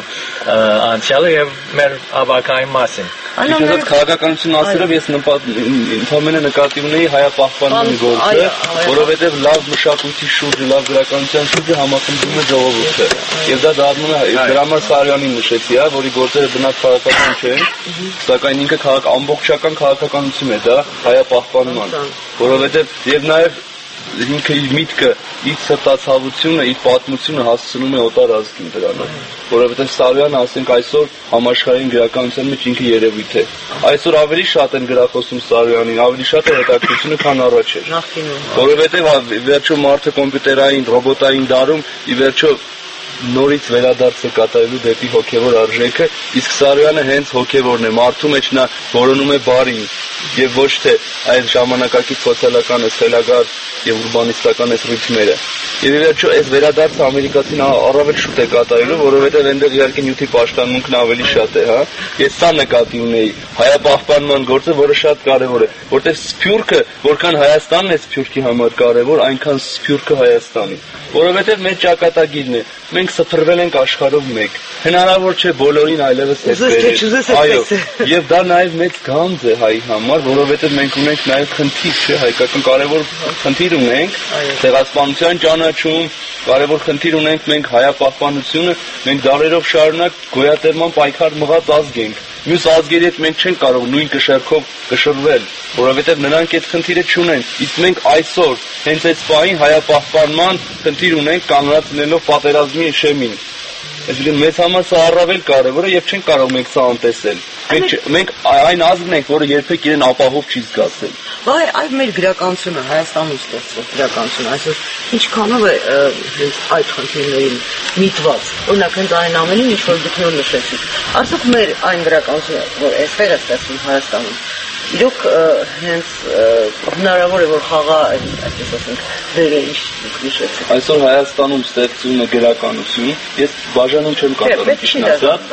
անցյալը եւ մեր աբակային մասին Իհարկե քաղաքականություն ասելով ես ընդհանրապես նկատի ունեի հայապահպանման գործը, որովհետև լավ մշակույթի շուրջը, լավ գրականության շուրջը համախմբում է ժողովուրդը։ Եվ դա դառնում է դրա համար Սարյանին նշեցի, հա, որի գործերը բնավ քաղաքական չեն, սակայն ինքը քաղաք ամբողջական քաղաքականություն է դա հայապահպանման, որովհետև եւ նաեւ ինքը իր միտքը, իր սրտացավությունը, իր պատմությունը հասցնում է օտար ազգին դրանով, որովհետև Սարյանը, ասենք այսօր համաշխարհային գրականության մեջ ինքը երևույթ է։ Այսօր ավելի շատ են գրախոսում Սարյանին, ավելի շատ է հետաքրքրությունը, քան առաջ էր։ Որովհետև ի վերջո մարդը կոմպյուտերային, ռոբոտային դարում ի վերջո նորից վերադարձ է կատարելու դեպի հոգևոր արժեքը, իսկ Սարյանը հենց հոգևորն է, մարդու մեջ նա որոնում է բարին եւ ոչ թե այդ ժամանակակից սոցիալական սելագար եւ ուրբանիստական այս ռիթմերը։ Եվ ի վերջո այս վերադարձը ամերիկացին առավել շուտ է կատարելու, որովհետեւ այնտեղ իհարկե նյութի պաշտամունքն ավելի շատ է, հա։ Ես սա նկատի ունեի հայապահպանման գործը, որը շատ կարեւոր է, որտեղ Սփյուռքը, որքան Հայաստանն է Սփյուռքի համար կարեւոր, այնքան Սփյուռքը Հայաստանի, որովհետեւ մեր ճակատագիրն է։ Մենք սփռվել ենք աշխարհով մեկ։ Հնարավոր չէ բոլորին այլևս հետևել։ Այո, եւ դա նաեւ մեծ գանձ է հայի համար, որովհետեւ մենք ունենք նաեւ խնդիր, չէ, հայկական կարևոր խնդիր ունենք, ցեղասպանության ճանաչում, կարևոր խնդիր ունենք մենք հայապահպանությունը, մենք դարերով շարունակ գոյատևման պայքար մղած ազգ ենք։ Մյուս ազգերի հետ մենք չենք կարող նույն կշեռքով կշռվել, որովհետև նրանք այդ խնդիրը չունեն։ Իսկ մենք այսօր հենց այդ պահին հայապահպանման խնդիր ունենք կանգնած լինելով պատերազմի շեմին։ Այսինքն մեծ համար սա առավել կարևոր է եւ չենք կարող մենք սա անտեսել։ Մենք մենք այն ազգն ենք, որը երբեք իրեն ապահով չի զգացել։ Բայց այդ մեր գրականությունը Հայաստանում ստեղծված գրականությունը այսօր ինչքանով է հենց այդ խնդիրներին միտված։ Օրինակ հենց այն ամենին, ինչ որ դուք նոր նշեցիք։ Արդյոք մեր այն գրականությունը, որ այսպես է ստեղծվում Հայաստանում, իրոք հենց հնարավոր է որ խաղա այսպես ասենք դերը ինչ նշեցիք։ Այսօր Հայաստանում ստեղծվում է գրականություն, ես բաժանում չեմ կատարում ճիշտ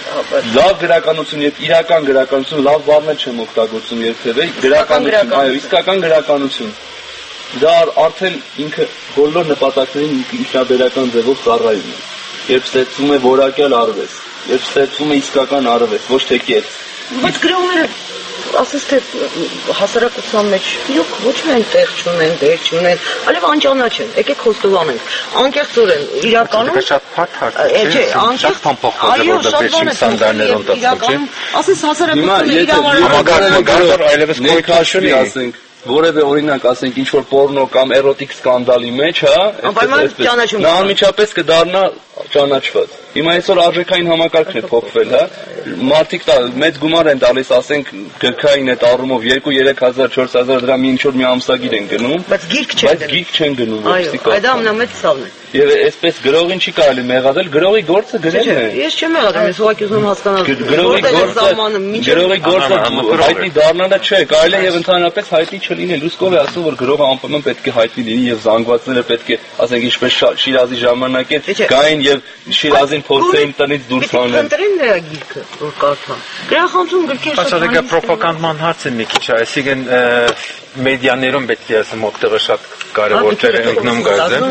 լավ գրականություն եւ իրական գրականություն, լավ բառներ չեմ օգտագործում երբևէ, գրականություն, այո, իսկական գրականություն։ Դա արդեն ինքը բոլոր նպատակներին ինքնաբերական ձևով ծառայում է։ Երբ ստեղծվում է որակյալ արվեստ, երբ ստեղծվում է իսկական արվեստ, ոչ թե կերտ։ Բայց գրողները ասես թե հասարակության մեջ իրոք ոչ միայն տեղ չունեն, դեր չունեն, այլև անճանաչ են։ Եկեք խոստովանենք, անկեղծորեն իրականում շատ փաթաթ է, շատ փոփոխված է որտեղ վերջին քսան տարիներում տածվում, ասես հասարակությունը իրավարար այլևս կոյքաշնի ասենք որևէ օրինակ ասենք ինչ որ պորնո կամ էրոտիկ սկանդալի մեջ, հա, անպայման ճանաչում նա անմիջապես կդառնա ճանաչված։ Հիմա այսօր արժեքային համակարգն է փոխվել, հա։ Մարդիկ մեծ գումար են տալիս, ասենք գրքային այդ առումով երկու երեք հազար չորս հազար դրամ ինչ որ մի ամսագիր են գնում, բայց գիրք չեն բայց գիրք չեն գնում, այո, այդ ամենամեծ ցավն է։ Եվ այսպես գրողին չի կարելի մեղադրել, գրողի գործը գրելն է։ Ես չեմ մեղադրում, ես ուղղակի ուզում հասկանալ։ Գրողի գործը, գրողի գործը հայտնի դառնալը չէ, կարելի է եւ ընդհանրապես հայտնի չլինել։ Լուսկով է ասում, որ գրողը անպայման պետք է հայտնի լինի եւ զանգվածները պետք է, ասենք ինչպես Շիրազի ժամանակին գային եւ Շիրազին փորձեին տնից դուրս հանել։ Ընտրեն նրա գիրքը, որ կարդան։ Գրախանութում գրքեր շատ դե պրոպագանդման հարց է մի քիչ, այսինքն մեդիաներում պետք է ասեմ օգտվը շատ կարևոր դեր է ընկնում գազը։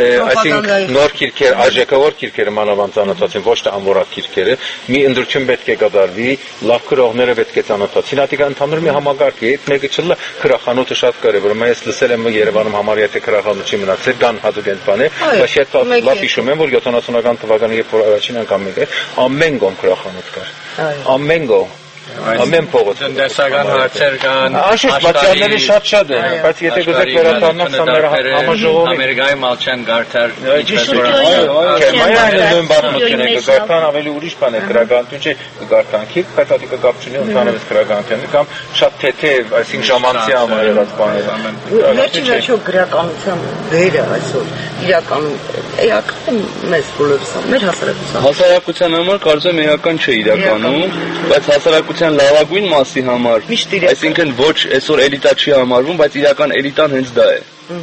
Այսինքն նոր քիրքեր, արժեքավոր քիրքերը մանավանդ ծանոթացին, ոչ թե անվորակ քիրքերը, մի ընդրություն պետք է կատարվի, լավ քրողները պետք է ծանոթացին, հատիկա ընդհանուր մի համագարկ է, այդ մեկը չլա քրախանութը շատ կարևոր է, ես լսել եմ Երևանում համարյա թե քրախանութ չի մնացել, կան հատուկ այդ բան է, բայց ես լավ հիշում եմ, որ յոթանասունական թվականի երբ որ առաջին անգամ եկա, ամեն գոմ քրախանութ կար, ամեն գոմ ամեն փողոց տնտեսական հարցեր կան, աշխատանքների շատ-շատ են, բայց եթե գուզեք վերադառնալ սաները համաժողովի Ամերիկայի Մալչյան Գարթար, ինչպես որ Գերմանիայինը նույն բացմունքն է, կգարտան ավելի ուրիշ բան է, գրականություն չէ, կգարտանքի, բայց հատիկը կապ չունի ընդհանրապես գրականության կամ շատ թեթև, այսինքն ժամանցի համար եղած բաներ։ Վերջին վերջո գրականության վերը այսօր իրականում էական մեզ բոլորս մեր հասարակության հասարակության համար կարծեմ էական չէ իրականում, բայց հասարակության լավագույն մասի համար, այսինքն ոչ այսօր էլիտա չի համարվում, բայց իրական էլիտան հենց դա է։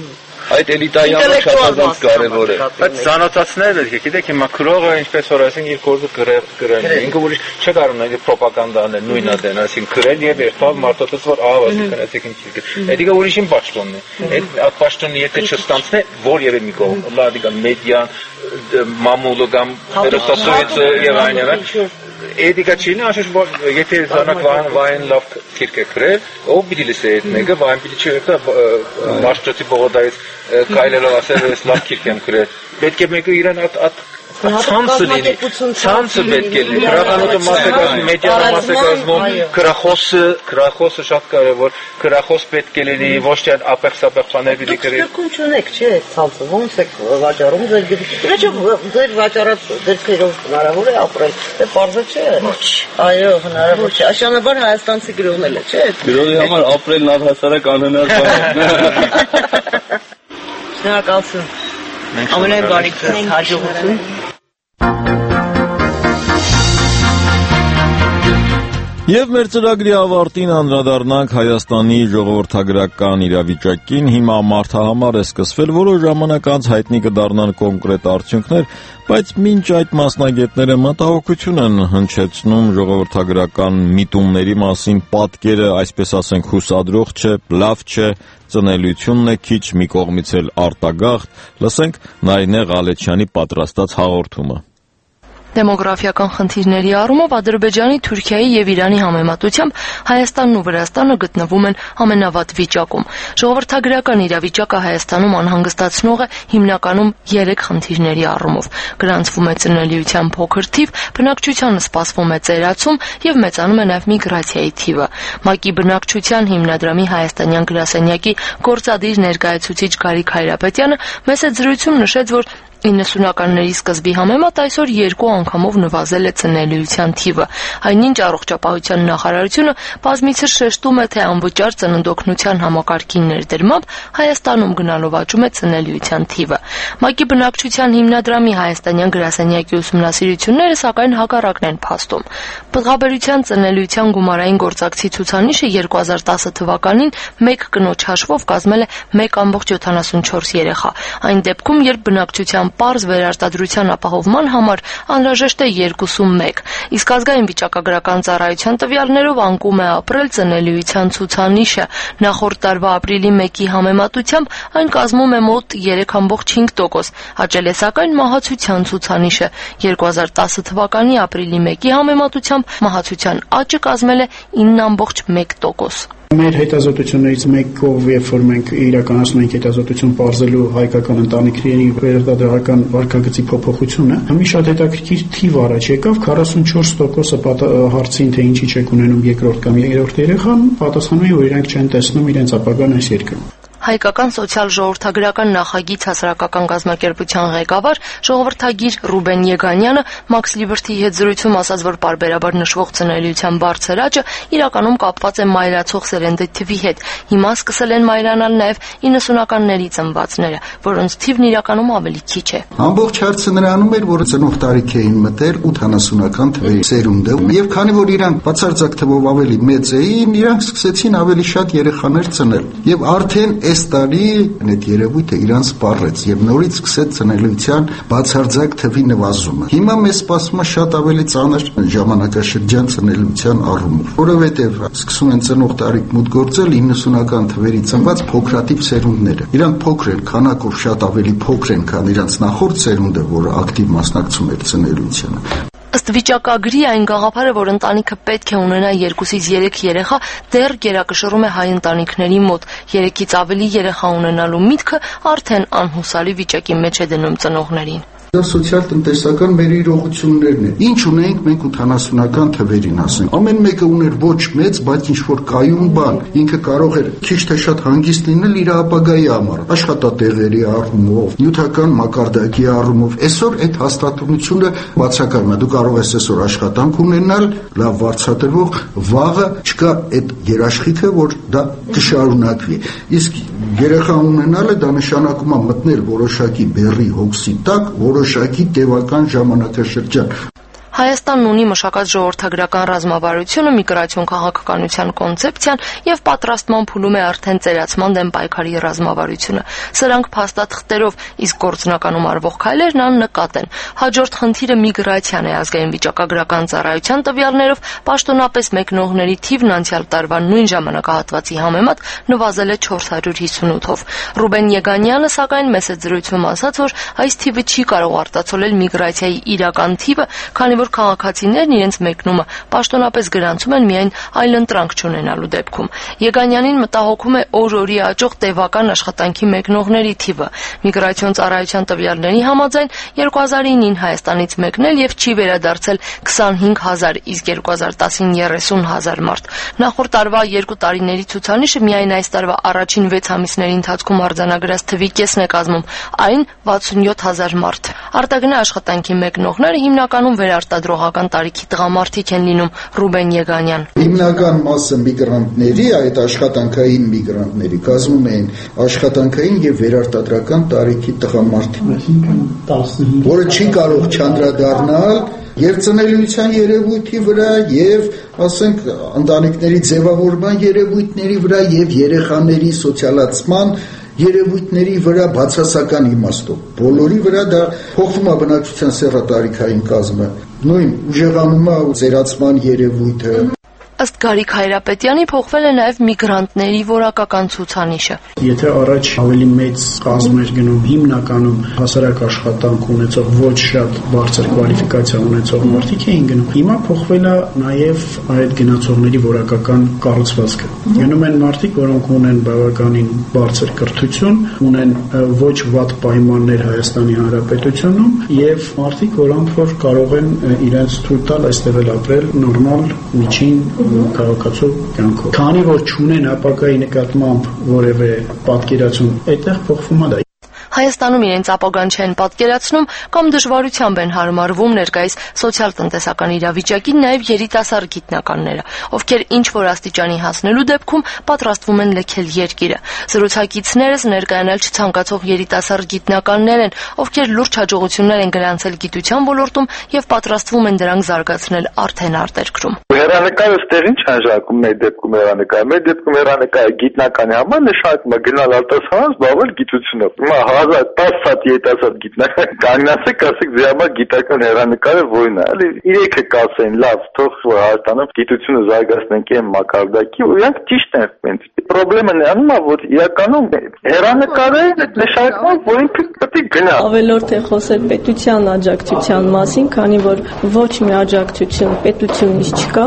Այդ էլիտայի համար շատ կարևոր է։ Բայց զանոթացնել եք, գիտեք, հիմա քրողը ինչպես որ ասենք իր գործը գրել, ինքը ուրիշ չի կարող նայել պրոպագանդա անել, նույնը դեն, ասենք գրել եւ երթալ մարդոց որ ահա ասենք ասեք ինչ է։ Էդիկա ուրիշին պաշտոնն է։ Այդ պաշտոնը եթե չստանցնե, որևէ մի կողմ, լադիկա մեդիան, մամուլը կամ հերոստասույցը եւ այն եւ այն Էդիկա չինը ասես որ եթե զանակ վան վայն լավ քիրք է գրել, ով պիտի լսի այդ մեկը, վայն պիտի չգիտա մաշտոցի բողոդայից կայլելով ասել ես լավ քիրք եմ գրել։ Պետք է մեկը իրան at ցանցը լինի, ցանցը պետք է լինի, գրականությունը մասնակցում, մեդիանը մասնակցում, գրախոսը, գրախոսը շատ կարևոր, գրախոս պետք է լինի, ոչ թե ապեքսապեխ բաներ պիտի գրի։ Դուք չունեք, չէ, ցանցը, ոնց եք վաճառում ձեր գրքերը։ Դե ձեր վաճառած գրքերով հնարավոր է ապրել, դե բարձր չէ։ Ոչ, այո, հնարավոր չէ։ Աշնանաբար հայաստանցի գրողն էլ է, չէ։ Գրողի համար ապրելն առհասարակ անհնար բան է։ Շնորհակալություն։ Ամենայն բարիք ձեզ, հաջողություն։ Եվ մեր ծրագրի ավարտին անդրադառնանք Հայաստանի ժողովրդագրական իրավիճակին, հիմա մարդահամար է սկսվել, որոշ ժամանակ անց հայտնի կդառնան կոնկրետ արդյունքներ, բայց մինչ այդ մասնագետները մտահոգություն են հնչեցնում ժողովրդագրական միտումների մասին, պատկերը, այսպես ասենք, հուսադրող չէ, լավ չէ, ծնելիությունն է քիչ, մի կողմից էլ արտագաղթ, լսենք Նարինե Ղալեչյանի պատրաստած հաղորդումը։ Դեմոգրաֆիական խնդիրների առումով Ադրբեջանի, Թուրքիայի եւ Իրանի համեմատությամբ Հայաստանն ու Վրաստանը գտնվում են ամենավատ վիճակում։ Ժողովրդագրական իրավիճակը Հայաստանում անհանգստացնող է հիմնականում երեք խնդիրների առումով։ Գրանցվում է ծնելիության փոքր թիվ, բնակչությանը սպասվում է ծերացում եւ մեծանում է նաեւ միգրացիայի թիվը։ ՄԱԿ-ի բնակչության հիմնադրամի հայաստանյան գրասենյակի գործադիր ներկայացուցիչ Գարիկ Հայրապետյանը մեծ զրույցում նշեց, որ իննսունականների սկզբի համեմատ այսօր երկու անգամով նվազել է ծնելիության թիվը։ Այնինչ առողջապահության նախարարությունը բազմիցս շեշտում է, թե անվճար ծննդօգնության համակարգի ներդրմամբ Հայաստանում գնալով աճում է ծնելիության թիվը։ ՄԱԿ-ի բնակչության հիմնադրամի հայաստանյան գրասենյակի ուսումնասիրությունները սակայն հակառակն են փաստում։ Բղաբերության ծնելիության գումարային գործակցի ցուցանիշը երկու հազար տասը թվականին մեկ կնոջ հաշվով կազմել է մեկ կόμma յոթանասունչորս երեխա։ Այն դեպքում, երբ բնակչության պարզ վերարտադրության ապահովման համար անհրաժեշտ է երկուսում մեկ, իսկ ազգային վիճակագրական ծառայության տվյալներով անկում է ապրել ծնելիության ցուցանիշը։ Նախորդ տարվա ապրիլի մեկի համեմատությամբ այն կազմում է մոտ երեք կόμma հինգ տոկոս, աճել է սակայն մահացության ցուցանիշը։ երկու հազար տասը թվականի ապրիլի մեկի համեմատությամբ մահացության աճը կազմել է ինը կόμma մեկ տոկոս։ Մեր հետազոտություններից մեկով, երբ որ մենք իրականացնում ենք հետազոտություն բարձելու հայկական ընտանիքների վերարտադրական վարքագծի փոփոխությունը, մի շատ հետաքրքիր թիվ առաջ եկավ, քառասունչորս տոկոսը հարցին, թե ինչի չեք ունենում երկրորդ կամ երրորդ երեխան, պատասխանում է, որ իրենք չեն տեսնում իրենց ապագան այս երկրում։ Հայկական սոցիալ-ժողովրդագրական նախագիծ հասարակական կազմակերպության ղեկավար ժողովրդագիր Ռուբեն Եգանյանը Max Liberty-ի հետ զրույցում ասաց, որ պարբերաբար նշվող ծնելիության բարձր աճը իրականում կապված է մայրացող սերնդի թվի հետ։ Հիմա սկսել են մայրանալ նաև իննսունականների ծնվածները, որոնց թիվն իրականում ավելի քիչ է։ Ամբողջ հարցը նրանում էր, որ ծնող տարիք էին մտել ութանասունական թվերի սերունդը, եւ քանի որ իրանք բացարձակ թվով ավելի մեծ էին, իրանք սկսեցին ավելի շատ երեխաներ ծնել։ Եվ արդեն այս տարի այդ երևույթը իրանք սպառեց եւ նորից սկսեց ծնելիության բացարձակ թվի նվազումը։ Հիմա մեզ սպասում է շատ ավելի ծանր ժամանակաշրջան ծնելիության առումով, որովհետեւ սկսում են ծնող տարիք մուտք գործել իննսունական թվերի ծնված փոքրատիպ սերունդները։ Իրանք փոքր են, քանակով շատ ավելի փոքր են, քան իրանք նախորդ սերունդը, որը ակտիվ մասնակցում էր ծնելիությանը։ Ըստ վիճակագրի այն գաղափարը, որ ընտանիքը պետք է ունենա երկուսից երեք երեխա, դեռ գերակշռում է հայ ընտանիքների մոտ։ Երեքից ավելի երեխա ունենալու միտքը արդեն անհուսալի վիճակի մեջ է դնում ծնողներին։ Դա սոցիալ-տնտեսական մեր իրողություններն են։ Ինչ ունենք մենք ութանասունական թվերին, ասենք։ Ամեն մեկը ուներ ոչ մեծ, բայց ինչ որ կայուն բան, ինքը կարող էր քիչ թե շատ հանգիստ լինել իր ապագայի համար, աշխատատեղերի առումով, նյութական մակարդակի առումով։ Այսօր այդ հաստատունությունը բացակայում է։ Դու կարող ես այսօր աշխատանք ունենալ, լավ վարձատրվող, վաղը չկա այդ երաշխիքը, որ դա կշարունակվի։ Իսկ երեխա ունենալը դա նշանակում է մտնել որոշակի բեռի հոգսի տակ, որոշակի տևական ժամանակաշրջան։ Հայաստանն ունի մշակած ժողովրդագրական ռազմավարությունը, միգրացիոն քաղաքականության կոնցեպցիան եւ պատրաստման փուլում է արդեն ծերացման դեմ պայքարի ռազմավարությունը։ Սրանք փաստաթղթերով, իսկ գործնականում արվող քայլերն աննկատ են։ Հաջորդ խնդիրը միգրացիան է։ Ազգային վիճակագրական ծառայության տվյալներով պաշտոնապես մեկնողների թիվն անցյալ տարվա նույն ժամանակահատվածի համեմատ նվազել է չորս հարյուր հիսունութով։ Ռուբեն Եգանյանը սակայն մեծ զրույցում ասաց, որ այս թիվը չի կարող արտացոլել միգրացիայի իրական թիվը, քանի որ քաղաքացիներն իրենց մեկնումը պաշտոնապես գրանցում են միայն այլընտրանք չունենալու դեպքում։ Եգանյանին մտահոգում է օր-օրի աճող տևական աշխատանքի մեկնողների թիվը։ Միգրացիոն ծառայության տվյալների համաձայն երկու հազար ինին Հայաստանից մեկնել եւ չի վերադարձել քսանհինգ հազար, իսկ երկու հազար տասին երեսուն հազար մարդ։ Նախորդ տարվա երկու տարիների ցուցանիշը միայն այս տարվա առաջին վեց ամիսների ընթացքում արձանագրած թվի կեսն է կազմում, այն վաթսունյոթ հազար մարդ։ Արտագնա աշխատանքի մեկնողները հիմնականում վերարտադրողական տարիքի տղամարդիկ են լինում։ Ռուբեն Եգանյան։ Հիմնական մասը միգրանտների, այդ աշխատանքային միգրանտների կազմում են աշխատանքային եւ վերարտադրական տարիքի տղամարդիկ, որը չի կարող չանդրադառնալ եւ ծնելիության երևույթի վրա եւ ասենք ընտանիքների ձևավորման երևույթների վրա եւ երեխաների սոցիալացման երևույթների վրա բացասական իմաստով։ Բոլորի վրա դա փոխվում է բնակչության սեռատարիքային կազմը, նույն ուժեղանում է ծերացման երևույթը։ Ըստ Գարիկ Հայրապետյանի փոխվել է նաև միգրանտների որակական ցուցանիշը։ Եթե առաջ ավելի մեծ կազմ էր գնում հիմնականում հասարակ աշխատանք ունեցող ոչ շատ բարձր կվալիֆիկացիա ունեցող մարդիկ էին գնում, հիմա փոխվել է նաև այդ գնացողների որակական կառուցվածքը։ Գնում են մարդիկ, որոնք ունեն բավականին բարձր կրթություն, ունեն ոչ վատ պայմաններ Հայաստանի Հանրապետությունում եւ մարդիկ, որոնք որ կարող են իրենց թույլ տալ այստեղ ապրել նորմալ միջին քաղաքացու կյանքով։ Քանի որ չունեն ապագայի նկատմամբ որևէ պատկերացում, այդտեղ փոխվում է դա։ Հայաստանում իրենց ապագան չեն պատկերացնում կամ դժվարությամբ են հարմարվում ներկայիս սոցիալ-տնտեսական իրավիճակին նաև երիտասարդ գիտնականները, ովքեր ինչ-որ աստիճանի հասնելու դեպքում պատրաստվում են լքել երկիրը։ Զրուցակիցներս ներկայանալ չցանկացող երիտասարդ գիտնականներ են, ովքեր լուրջ հաջողություններ են գրանցել գիտության ոլորտում եւ պատրաստվում են դրանք զարգացնել արդեն արտերկրում։ Հեռանկարը ստեղ ինչ անժակում մեր դեպքում հեռանկարը։ Մեր դեպքում հեռանկարը գիտնականի համար նշանակում է գնալ արտասահման զբաղվել գիտությունով։ Հիմա հազար տասը հատ երիտասարդ գիտնական կանգնացեք, ասեք ձեր համար գիտական հեռանկարը որն է։ Էլի իրեքը կասեն, լավ, թող որ Հայաստանում գիտությունը զարգացնենք այն մակարդակի, ու իրանք ճիշտ են ֆենս։ Պրոբլեմը նրանում է, որ իրականում հեռանկարը նշանակում է, որ ինքը պետք է գնա։ Ավելորդ է խոսել պետության աջակցության մասին, քանի որ ոչ մի աջակցություն պետությունից չկա։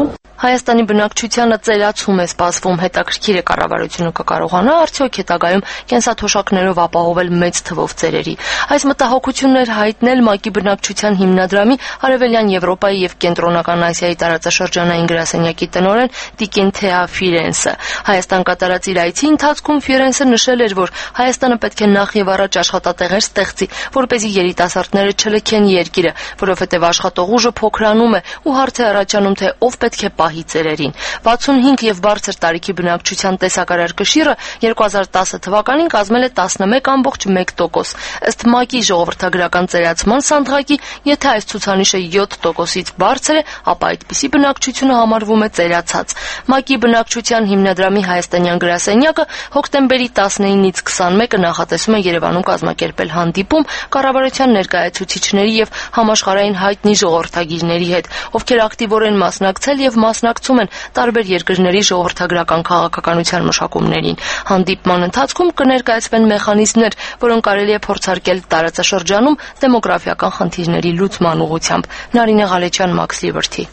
Հայաստանի բնակչությանը ծերացում է սպասվում, հետաքրքիր է կառավարությունը կկարողանա արդյոք հետագայում կենսաթոշակներով ապահովել մեծ թվով ծերերի։ Այս մտահոգություններ հայտնել ՄԱԿ-ի բնակչության հիմնադրամի Արևելյան Եվրոպայի եւ Կենտրոնական Ասիայի տարածաշրջանային գրասենյակի տնօրեն Տիկին Թեա Ֆիրենսը։ Հայաստան կատարած իր այցի ընթացքում Ֆիրենսը նշել էր, որ Հայաստանը պետք է նախ եւ առաջ աշխատատեղեր ստեղծի, որպեսզի երիտասարդները չլքեն երկիրը, որովհետեւ աշխատող ուժը փոքրանում է ու հարց է առաջանում, թե ով պետք է պահի ծերերին։ վաթսունհինգ եւ բարձր տարիքի բնակչության տեսակարար կշիռը երկու հազար տասը թվականին կազմել է տասնմեկ կόμμα մեկ տոկոս։ Ըստ ՄԱԿ-ի ժողովրդագրական ծերացման սանդղակի, եթե այս ցուցանիշը յոթ տոկոսից բարձր է, ապա այդպիսի բնակչությունը համարվում է ծերացած։ ՄԱԿ-ի բնակչության հիմնադրամի հայաստանյան գրասենյակը հոկտեմբերի տասնինից քսանմեկը նախատեսում է Երևանում կազմակերպել հանդիպում կառավարության ներկայացուցիչների եւ համաշխարհային հայտնի ժողովրդագիրների հետ, ովքեր ակտիվորեն մասնակցել եւ մասնակցում են տարբեր երկրների ժողովրդագրական քաղաքականության մշակումներին։ Հանդիպման ընթացքում կներկայացվեն մեխանիզմներ, որոնք կարելի է փորձարկել տարածաշրջանում դեմոգրաֆիական խնդիրների լուծման ուղղությամբ։ Նարինե Ղալեչյան, Մաքս Լիբերթի։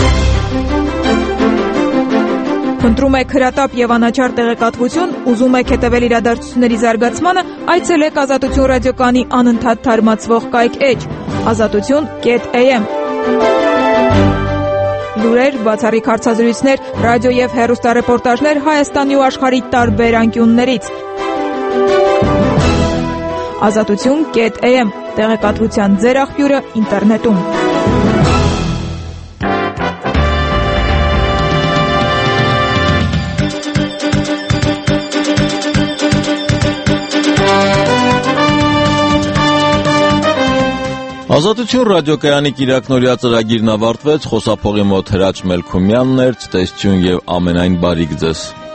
Խնդրում եք հրատապ եւ անաչառ տեղեկատվություն, ուզում եք հետևել իրադարձությունների զարգացմանը, այցելեք Ազատություն ռադիոկայանի անընդհատ թարմացվող կայք էջ ազատություն կետ էյ էմ։ Լուրեր, բացառիկ հարցազրույցներ, ռադիո եւ հեռուստառեպորտաժներ Հայաստանի ու աշխարհի տարբեր անկյուններից։ Ազատություն կետ էյ էմ տեղեկատվության ձեր աղբյուրը ինտերնետում։ Ազատություն ռադիոկայանի կիրակնօրյա ծրագիրն ավարտվեց, խոսափողի մոտ Հրաչ Մելքումյանն էր, ցտեսություն եւ ամենայն բարիք ձեզ։